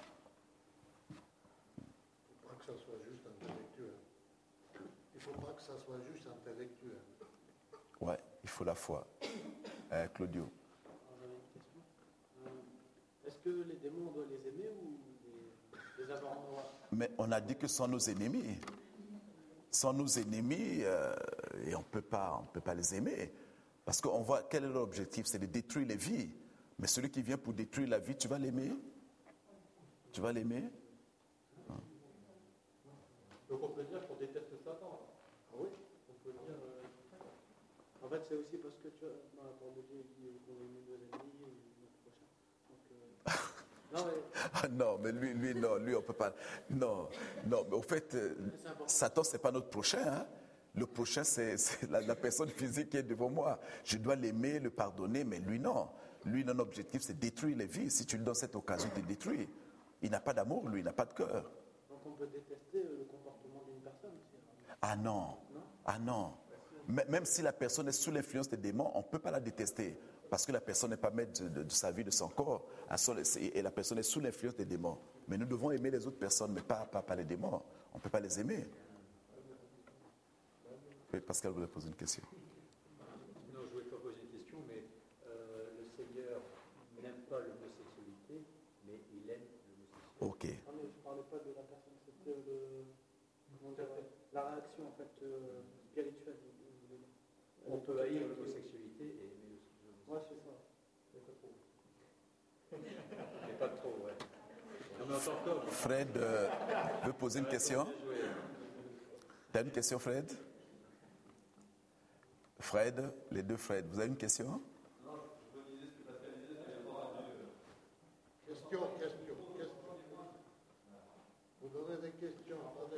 S3: Ça soit juste intellectuel.
S1: Ouais, il faut la foi. Claudio.
S4: J'avais une question. Est-ce que les démons, on doit les aimer ou les avoir en droit?
S1: Mais on a dit que sont nos ennemis. Sont nos ennemis et on ne peut pas les aimer. Parce qu'on voit quel est leur objectif, c'est de détruire les vies. Mais celui qui vient pour détruire la vie, tu vas l'aimer? Tu vas l'aimer?
S4: Donc on peut dire qu'on déteste Satan. Oui, on peut dire. En fait, c'est aussi parce que tu vois, dans la parole de Dieu, il dit qu'on aime nos ennemis et notre prochain. Donc,
S1: Non, mais lui, non, lui, on peut pas. Non, mais au fait, Satan, c'est pas notre prochain. Hein? Le prochain, c'est la personne physique qui est devant moi. Je dois l'aimer, le pardonner, mais lui, non. Lui, son objectif, c'est détruire les vies. Si tu lui donnes cette occasion de détruire, il n'a pas d'amour, lui, il n'a pas de cœur.
S4: Donc on peut détester le comportement d'une personne aussi.
S1: Ah non. Même si la personne est sous l'influence des démons, on ne peut pas la détester. Parce que la personne n'est pas maître de sa vie, de son corps. Et la personne est sous l'influence des démons. Mais nous devons aimer les autres personnes, mais pas les démons. On ne peut pas les aimer. Oui, Pascal voulait poser une question.
S5: Non, je ne voulais pas poser une question, mais le Seigneur n'aime pas l'homosexualité, mais il aime l'homosexualité.
S1: Ok.
S4: Ah, mais je ne parlais pas de la personne, c'était la réaction en fait spirituelle.
S5: On peut haïr l'homosexualité et aimer l'homosexualité.
S4: Ouais, c'est ça.
S5: Mais pas trop, ouais. Non, mais encore comme.
S1: Fred veut poser une question. Tu as une question, Fred? Fred, les deux Fred, vous avez une question?
S3: Non, je me disais ce que Pascal disait, c'est Question. Vous donnez des questions.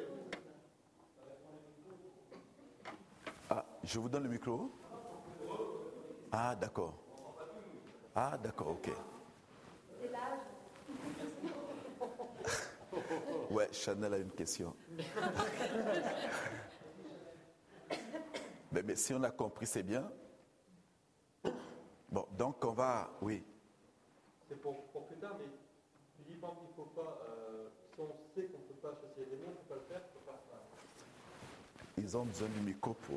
S1: Ah, je vous donne le micro. Ah, d'accord. Ok.
S2: C'est l'âge.
S1: Ouais, Chanel a une question. Mais si on a compris, c'est bien. Bon, donc on va... Oui.
S4: Tu dis, par exemple, il ne faut pas, si on sait qu'on ne peut pas chasser les démons, il ne faut pas le faire, il faut faire ça.
S1: Ils ont besoin du micro pour...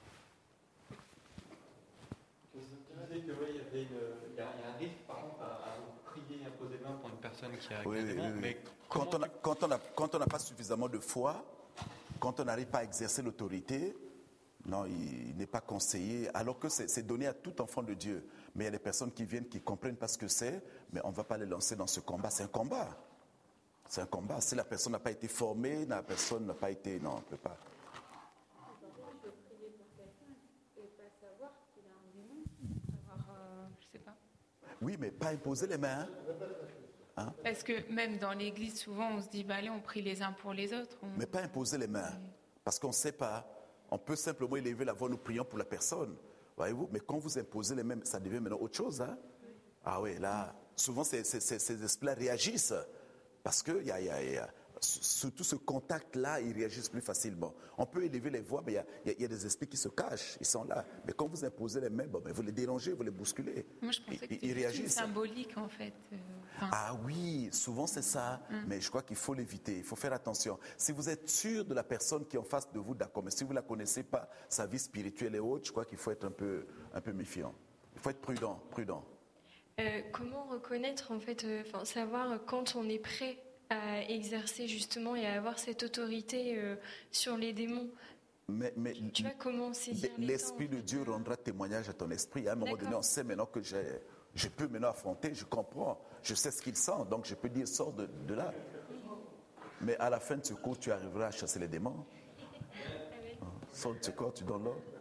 S5: Tu disais que il y a un risque, par exemple, à prier, imposer main pour une personne qui a un démon, mais
S1: Quand on n'a pas suffisamment de foi, quand on n'arrive pas à exercer l'autorité, non, il n'est pas conseillé, alors que c'est donné à tout enfant de Dieu. Mais il y a des personnes qui viennent, qui ne comprennent pas ce que c'est, mais on ne va pas les lancer dans ce combat. C'est un combat. C'est un combat. Si la personne n'a pas été formée, la personne n'a pas été... Non, on ne peut pas.
S2: Parfois, je peux prier pour quelqu'un et pas savoir qu'il a un démon. Je sais pas.
S1: Oui, mais pas imposer les mains. Hein?
S6: Parce que même dans l'église, souvent, on se dit, bah, allez, on prie les uns pour les autres.
S1: Mais pas imposer les mains. Parce qu'on ne sait pas. On peut simplement élever la voix, nous prions pour la personne. Voyez-vous? Mais quand vous imposez les mains, ça devient maintenant autre chose. Hein? Ah oui, là, souvent, ces esprits-là réagissent. Parce que surtout ce contact-là, ils réagissent plus facilement. On peut élever les voix, mais il y a des esprits qui se cachent, ils sont là. Mais quand vous imposez les mains, vous les dérangez, vous les bousculez.
S6: Moi, je pensais que
S1: ils réagissent.
S6: c'était symbolique, en fait.
S1: Ah oui, souvent c'est ça, mais je crois qu'il faut l'éviter, il faut faire attention. Si vous êtes sûr de la personne qui est en face de vous, d'accord, mais si vous ne la connaissez pas, sa vie spirituelle et autres, je crois qu'il faut être un peu méfiant. Il faut être prudent.
S7: Comment reconnaître, en fait, savoir quand on est prêt à exercer justement et à avoir cette autorité sur les démons?
S1: Mais
S7: tu vois comment saisir
S1: l'Esprit de Dieu rendra témoignage à ton esprit. À un moment donné, on sait maintenant que je peux maintenant affronter, je comprends, je sais ce qu'il sent, donc je peux dire sors de là. Mais à la fin de ce cours, tu arriveras à chasser les démons. Sors de ce corps, tu donnes l'ordre.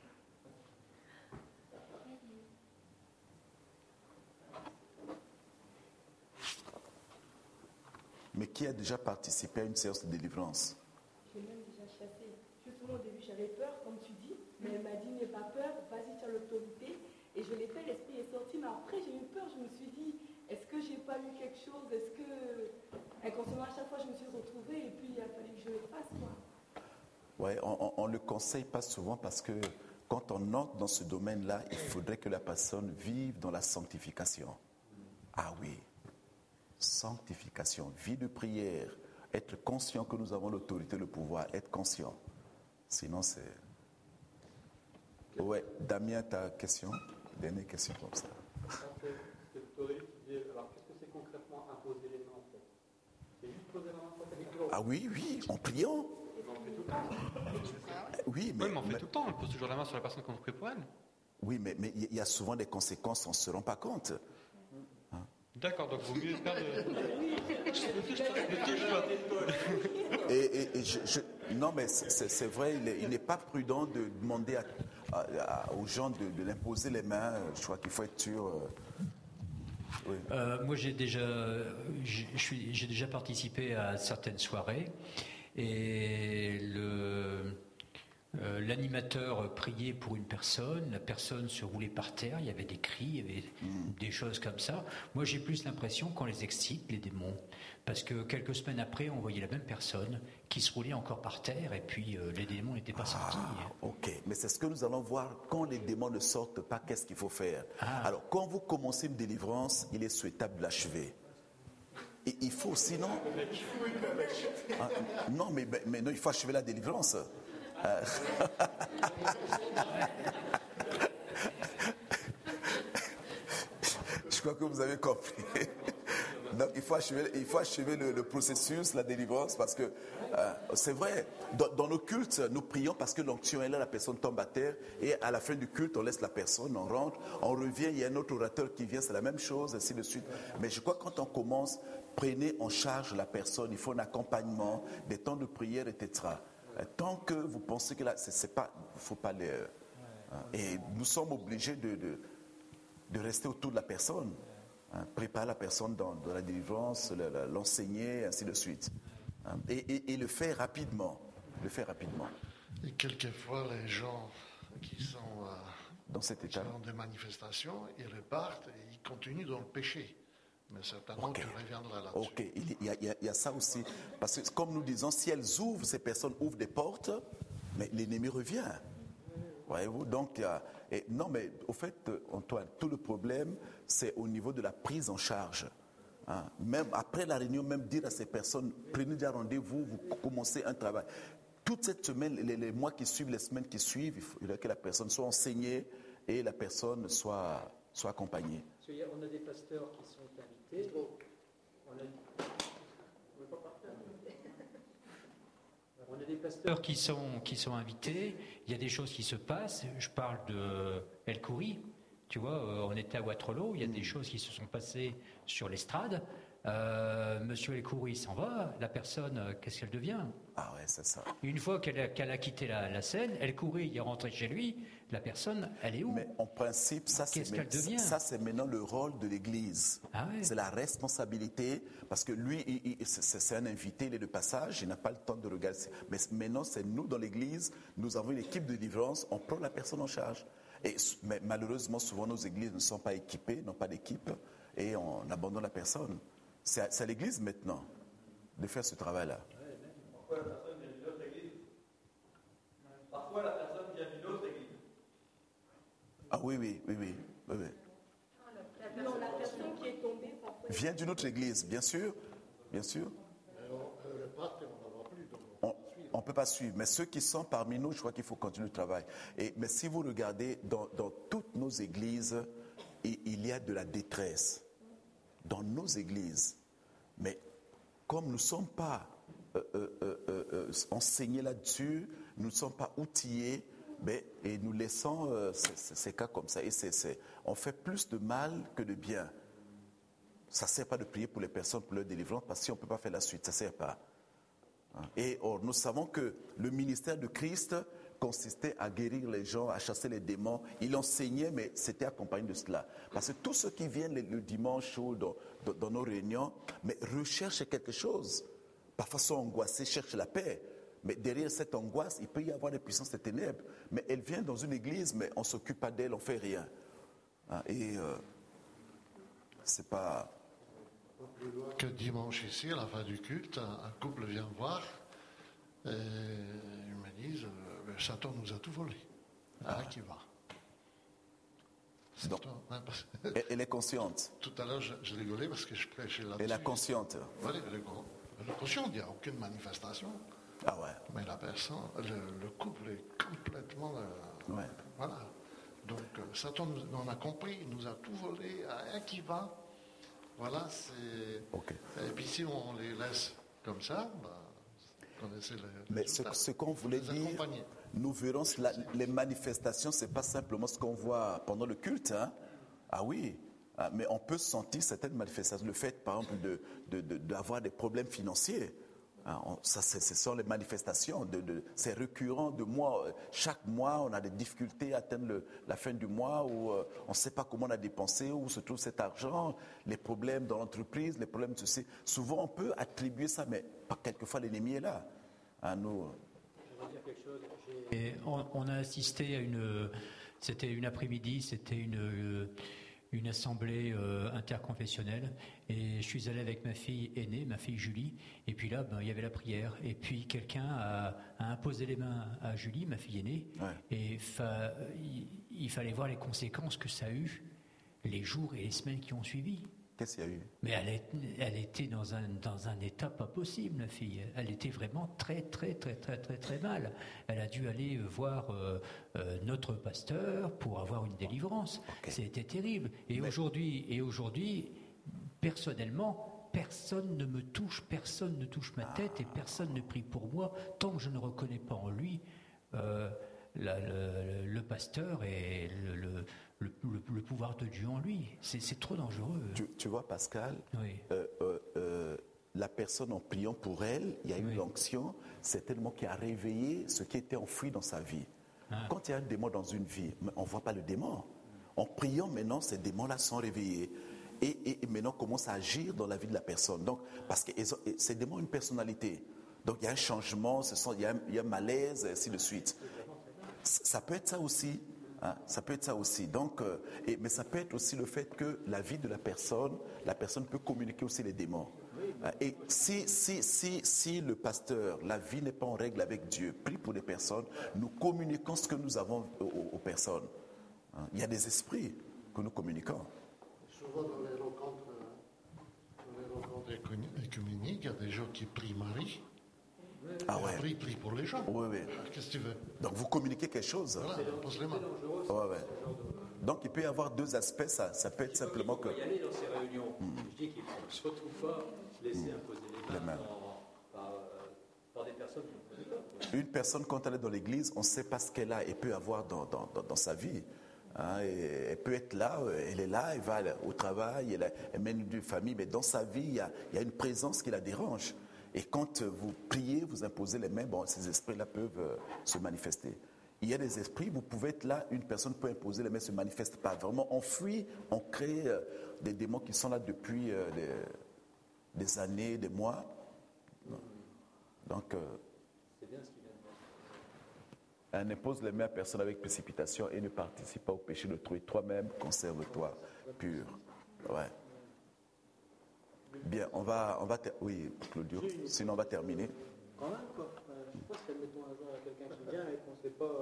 S1: Mais qui a déjà participé à une séance de délivrance?
S8: J'ai même déjà chassé. Justement, au début, j'avais peur, comme tu dis, mais elle m'a dit, n'aie pas peur, vas-y, tu as l'autorité. Et je l'ai fait, l'esprit est sorti, mais après, j'ai eu peur, je me suis dit, est-ce que j'ai pas eu quelque chose? Est-ce que, inconsciemment, à chaque fois, je me suis retrouvée, et puis il a fallu que je le fasse, quoi.
S1: Oui, on ne le conseille pas souvent parce que quand on entre dans ce domaine-là, il faudrait que la personne vive dans la sanctification. Ah oui. Sanctification, vie de prière, être conscient que nous avons l'autorité, le pouvoir, être conscient. Sinon, c'est... Ouais, Damien, ta question? Dernière question comme ça.
S4: Alors, qu'est-ce que c'est concrètement imposer les mains, en fait? C'est juste poser la main sur quelqu'un?
S1: Ah oui, en priant.
S4: On fait tout le temps.
S1: Oui, mais
S5: on fait tout le temps, on pose toujours la main sur la personne qu'on prie pour elle.
S1: Oui, mais il y a souvent des conséquences, on ne se rend pas compte.
S5: D'accord, donc il vaut mieux faire ne touche pas.
S1: Non, mais c'est vrai, il n'est pas prudent de demander aux gens de l'imposer les mains. Je crois qu'il faut être sûr. Oui.
S9: Moi, j'ai déjà participé à certaines soirées et l'animateur priait pour une personne, la personne se roulait par terre, il y avait des cris, il y avait des choses comme ça. Moi, j'ai plus l'impression qu'on les excite, les démons, parce que quelques semaines après, on voyait la même personne qui se roulait encore par terre et puis les démons n'étaient pas sortis.
S1: Ok, mais c'est ce que nous allons voir. Quand les démons ne sortent pas, qu'est-ce qu'il faut faire? Alors, quand vous commencez une délivrance, il est souhaitable de l'achever. Et il faut, sinon... non, mais non, il faut achever la délivrance. Je crois que vous avez compris. Donc il faut achever le processus, la délivrance, parce que c'est vrai, dans nos cultes, nous prions parce que l'onction est là, la personne tombe à terre, et à la fin du culte, on laisse la personne, on rentre, on revient, il y a un autre orateur qui vient, c'est la même chose, ainsi de suite. Mais je crois que quand on commence, prenez en charge la personne, il faut un accompagnement, des temps de prière, etc. Tant que vous pensez que là, c'est pas, il ne faut pas les... et nous sommes obligés de rester autour de la personne, préparer la personne dans la délivrance, l'enseigner, ainsi de suite. Et le faire rapidement.
S3: Et quelquefois, les gens qui sont
S1: dans cet état,
S3: dans des manifestations, ils repartent et ils continuent dans le péché. Mais certainement, tu reviendras là-dessus.
S1: Ok, il y a ça aussi. Parce que, comme nous disons, si elles ouvrent, ces personnes ouvrent des portes, mais l'ennemi revient. Voyez-vous? Donc, non, mais au fait, Antoine, tout le problème, c'est au niveau de la prise en charge. Même après la réunion, même dire à ces personnes, prenez déjà rendez-vous, vous commencez un travail. Toute cette semaine, les mois qui suivent, les semaines qui suivent, il faudrait que la personne soit enseignée et la personne soit accompagnée.
S5: On a des pasteurs qui sont invités. On a des pasteurs
S9: qui sont invités, il y a des choses qui se passent. Je parle de El Khoury, tu vois, on était à Waterloo, il y a des choses qui se sont passées sur l'estrade. Monsieur El Khoury s'en va, la personne, qu'est-ce qu'elle devient?
S1: Ah ouais, c'est ça.
S9: Une fois qu'elle a quitté la scène, El Khoury il est rentré chez lui, la personne, elle est où?
S1: Mais en principe,
S9: qu'est-ce qu'elle devient?
S1: Ça c'est maintenant le rôle de l'Église.
S9: Ah ouais.
S1: C'est la responsabilité, parce que lui, c'est un invité, il est de passage, il n'a pas le temps de regarder. Mais maintenant, c'est nous dans l'Église, nous avons une équipe de délivrance, on prend la personne en charge. Mais malheureusement, souvent nos églises ne sont pas équipées, n'ont pas d'équipe, et on abandonne la personne. C'est à l'Église maintenant de faire ce travail-là.
S10: Parfois la personne vient d'une autre église. Parfois la personne vient d'une autre église.
S1: Ah oui.
S8: Non, la personne qui est tombée, parfois.
S1: Vient d'une autre église, bien sûr.
S3: Mais le parc, on n'en va plus.
S1: On ne peut pas suivre. Mais ceux qui sont parmi nous, je crois qu'il faut continuer le travail. Mais si vous regardez, dans toutes nos églises, il y a de la détresse. Dans nos églises. Mais comme nous ne sommes pas enseignés là-dessus, nous ne sommes pas outillés, et nous laissons ces cas comme ça. Et on fait plus de mal que de bien. Ça ne sert pas de prier pour les personnes, pour leur délivrance, parce que si on ne peut pas faire la suite, ça ne sert pas. Et or, nous savons que le ministère de Christ consistait à guérir les gens, à chasser les démons. Il enseignait, mais c'était accompagné de cela. Parce que tous ceux qui viennent le dimanche ou dans nos réunions, mais recherchent quelque chose. Parfois sont angoissés, cherchent la paix. Mais derrière cette angoisse, il peut y avoir des puissances des ténèbres. Mais elles viennent dans une église, mais on ne s'occupe pas d'elles, on ne fait rien. Et c'est pas...
S3: Que dimanche ici, à la fin du culte, un couple vient me voir et ils me disent Satan nous a tout volé. Qui va.
S1: Donc, elle est consciente.
S3: Tout à l'heure, je rigolais parce que je prêchais là-dessus.
S1: Elle est consciente.
S3: Oui, elle est consciente, il n'y a aucune manifestation.
S1: Ah ouais.
S3: Mais la personne, le couple est complètement...
S1: Ouais.
S3: Voilà. Donc, Satan, on a compris, il nous a tout volé. Qui va. Voilà, c'est...
S1: Okay.
S3: Et puis si on les laisse comme ça, vous connaissez le
S1: mais ce qu'on voulait dire, nous verrons les manifestations, ce n'est pas simplement ce qu'on voit pendant le culte. Hein? Ah oui, mais on peut sentir certaines manifestations. Le fait, par exemple, d'avoir des problèmes financiers. Ça, ce sont les manifestations, c'est récurrent de mois. Chaque mois, on a des difficultés à atteindre la fin du mois, où on ne sait pas comment on a dépensé, où se trouve cet argent, les problèmes dans l'entreprise, les problèmes de ceci. Souvent, on peut attribuer ça, mais quelquefois, l'ennemi est là. Nous...
S5: Je veux dire quelque chose.
S9: Et on a assisté à c'était une après-midi, c'était une assemblée interconfessionnelle, et je suis allé avec ma fille aînée, ma fille Julie, et puis là, il y avait la prière, et puis quelqu'un a imposé les mains à Julie, ma fille aînée, et il fallait voir les conséquences que ça a eu les jours et les semaines qui ont suivi.
S1: Qu'est-ce qu'il y a eu?
S9: Mais elle était dans un état pas possible, la fille. Elle était vraiment très, très, très, très, très, très mal. Elle a dû aller voir notre pasteur pour avoir une délivrance. Okay. C'était terrible. Et aujourd'hui, personnellement, personne ne me touche, personne ne touche ma tête et personne ne prie pour moi tant que je ne reconnais pas en lui le pasteur et le pouvoir de Dieu en lui. C'est trop dangereux.
S1: Tu vois, Pascal,
S9: oui.
S1: La personne, en priant pour elle, il y a eu l'onction, c'est tellement qui a réveillé ce qui était enfoui dans sa vie. Quand il y a un démon dans une vie, on ne voit pas le démon. En priant maintenant, ces démons-là sont réveillés. Et maintenant commencent à agir dans la vie de la personne. Donc, parce que ces démons ont une personnalité. Donc il y a un changement, il y a un malaise, et ainsi de suite. Ça peut être ça aussi. Ça peut être ça aussi. Donc, mais ça peut être aussi le fait que la vie de la personne peut communiquer aussi les démons. Et si le pasteur, la vie n'est pas en règle avec Dieu, prie pour les personnes, nous communiquons ce que nous avons aux personnes. Il y a des esprits que nous communiquons.
S3: Souvent dans les qui prie Marie.
S1: Ah
S3: Et
S1: ouais.
S3: après, il prie pour les gens.
S1: Oui, oui.
S3: Qu'est-ce que tu veux?
S1: Donc vous communiquez quelque chose.
S3: Voilà, on pose les mains.
S1: Ouais, ouais. Donc il peut y avoir deux aspects. Ça peut être simplement que.
S5: Il faut y aller dans ces réunions. Je dis qu'il ne faut surtout pas laisser imposer les mains par des personnes qui ne connaissent pas.
S1: Une personne, quand elle est dans l'église, on ne sait pas ce qu'elle a et peut avoir dans sa vie. Hein, et elle peut être là, elle est là, elle va au travail, elle mène une famille, mais dans sa vie, il y a une présence qui la dérange. Et quand vous priez, vous imposez les mains, bon, ces esprits-là peuvent se manifester. Il y a des esprits, vous pouvez être là, une personne peut imposer les mains, ne se manifeste pas. Vraiment, on fuit, on crée des démons qui sont là depuis des années, des mois. Donc,
S5: c'est bien ce qu'il vient de dire.
S1: elle n'impose les mains à personne avec précipitation et ne participe pas au péché de trouver toi-même, conserve-toi pur. Ouais. Bien, oui, Claudio, sinon on va terminer.
S4: Quand même, quoi. Je ne sais pas si, admettons, un jour, il y a quelqu'un qui vient et qu'on ne sait pas.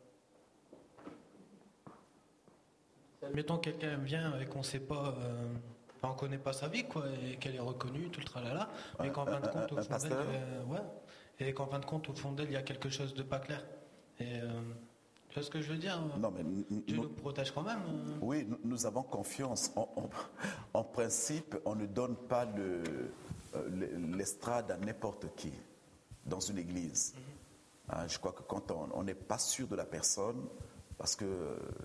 S11: Admettons quelqu'un vient et qu'on sait pas, on connaît pas sa vie, quoi, et qu'elle est reconnue, tout le tralala, mais qu'en fin de compte, au fond d'elle, et qu'en fin de compte, au fond d'elle, il y a quelque chose de pas clair. Et tu vois ce que je veux dire?
S1: Non, mais
S11: Dieu nous protège quand même.
S1: Oui, nous avons confiance. En principe, on ne donne pas l'estrade à n'importe qui dans une église. Hein, je crois que quand on n'est pas sûr de la personne, parce que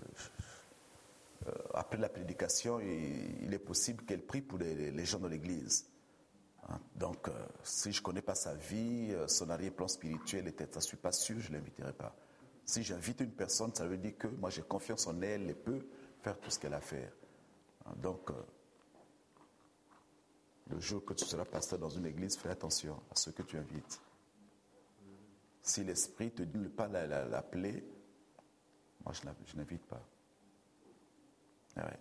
S1: après la prédication, il est possible qu'elle prie pour les gens de l'église. Hein, donc, si je ne connais pas sa vie, son arrière-plan spirituel, et je ne suis pas sûr, je ne l'inviterai pas. Si j'invite une personne, ça veut dire que moi j'ai confiance en elle, elle peut faire tout ce qu'elle a à faire. Hein, donc, le jour que tu seras pasteur dans une église, fais attention à ce que tu invites. Si l'esprit te dit de ne pas l'appeler, moi je n'invite pas. Ouais.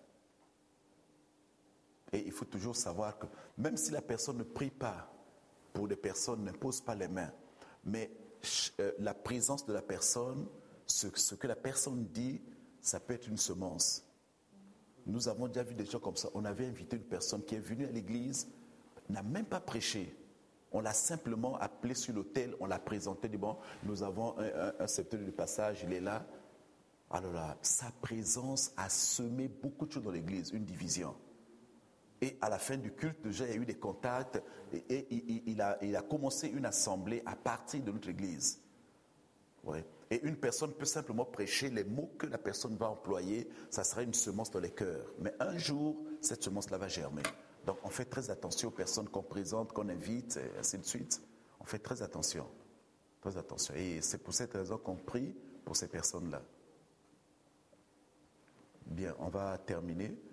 S1: Et il faut toujours savoir que même si la personne ne prie pas pour des personnes, n'impose pas les mains, mais la présence de la personne, ce que la personne dit, ça peut être une semence. Nous avons déjà vu des gens comme ça. On avait invité une personne qui est venue à l'église, n'a même pas prêché. On l'a simplement appelé sur l'autel, on l'a présenté, dit bon, nous avons un septennat de passage, il est là. Alors là, sa présence a semé beaucoup de choses dans l'église, une division. Et à la fin du culte, déjà, il y a eu des contacts et il a commencé une assemblée à partir de notre église. Ouais. Et une personne peut simplement prêcher les mots que la personne va employer, ça sera une semence dans les cœurs. Mais un jour, cette semence-là va germer. Donc on fait très attention aux personnes qu'on présente, qu'on invite, et ainsi de suite. On fait très attention. Très attention. Et c'est pour cette raison qu'on prie pour ces personnes-là. Bien, on va terminer.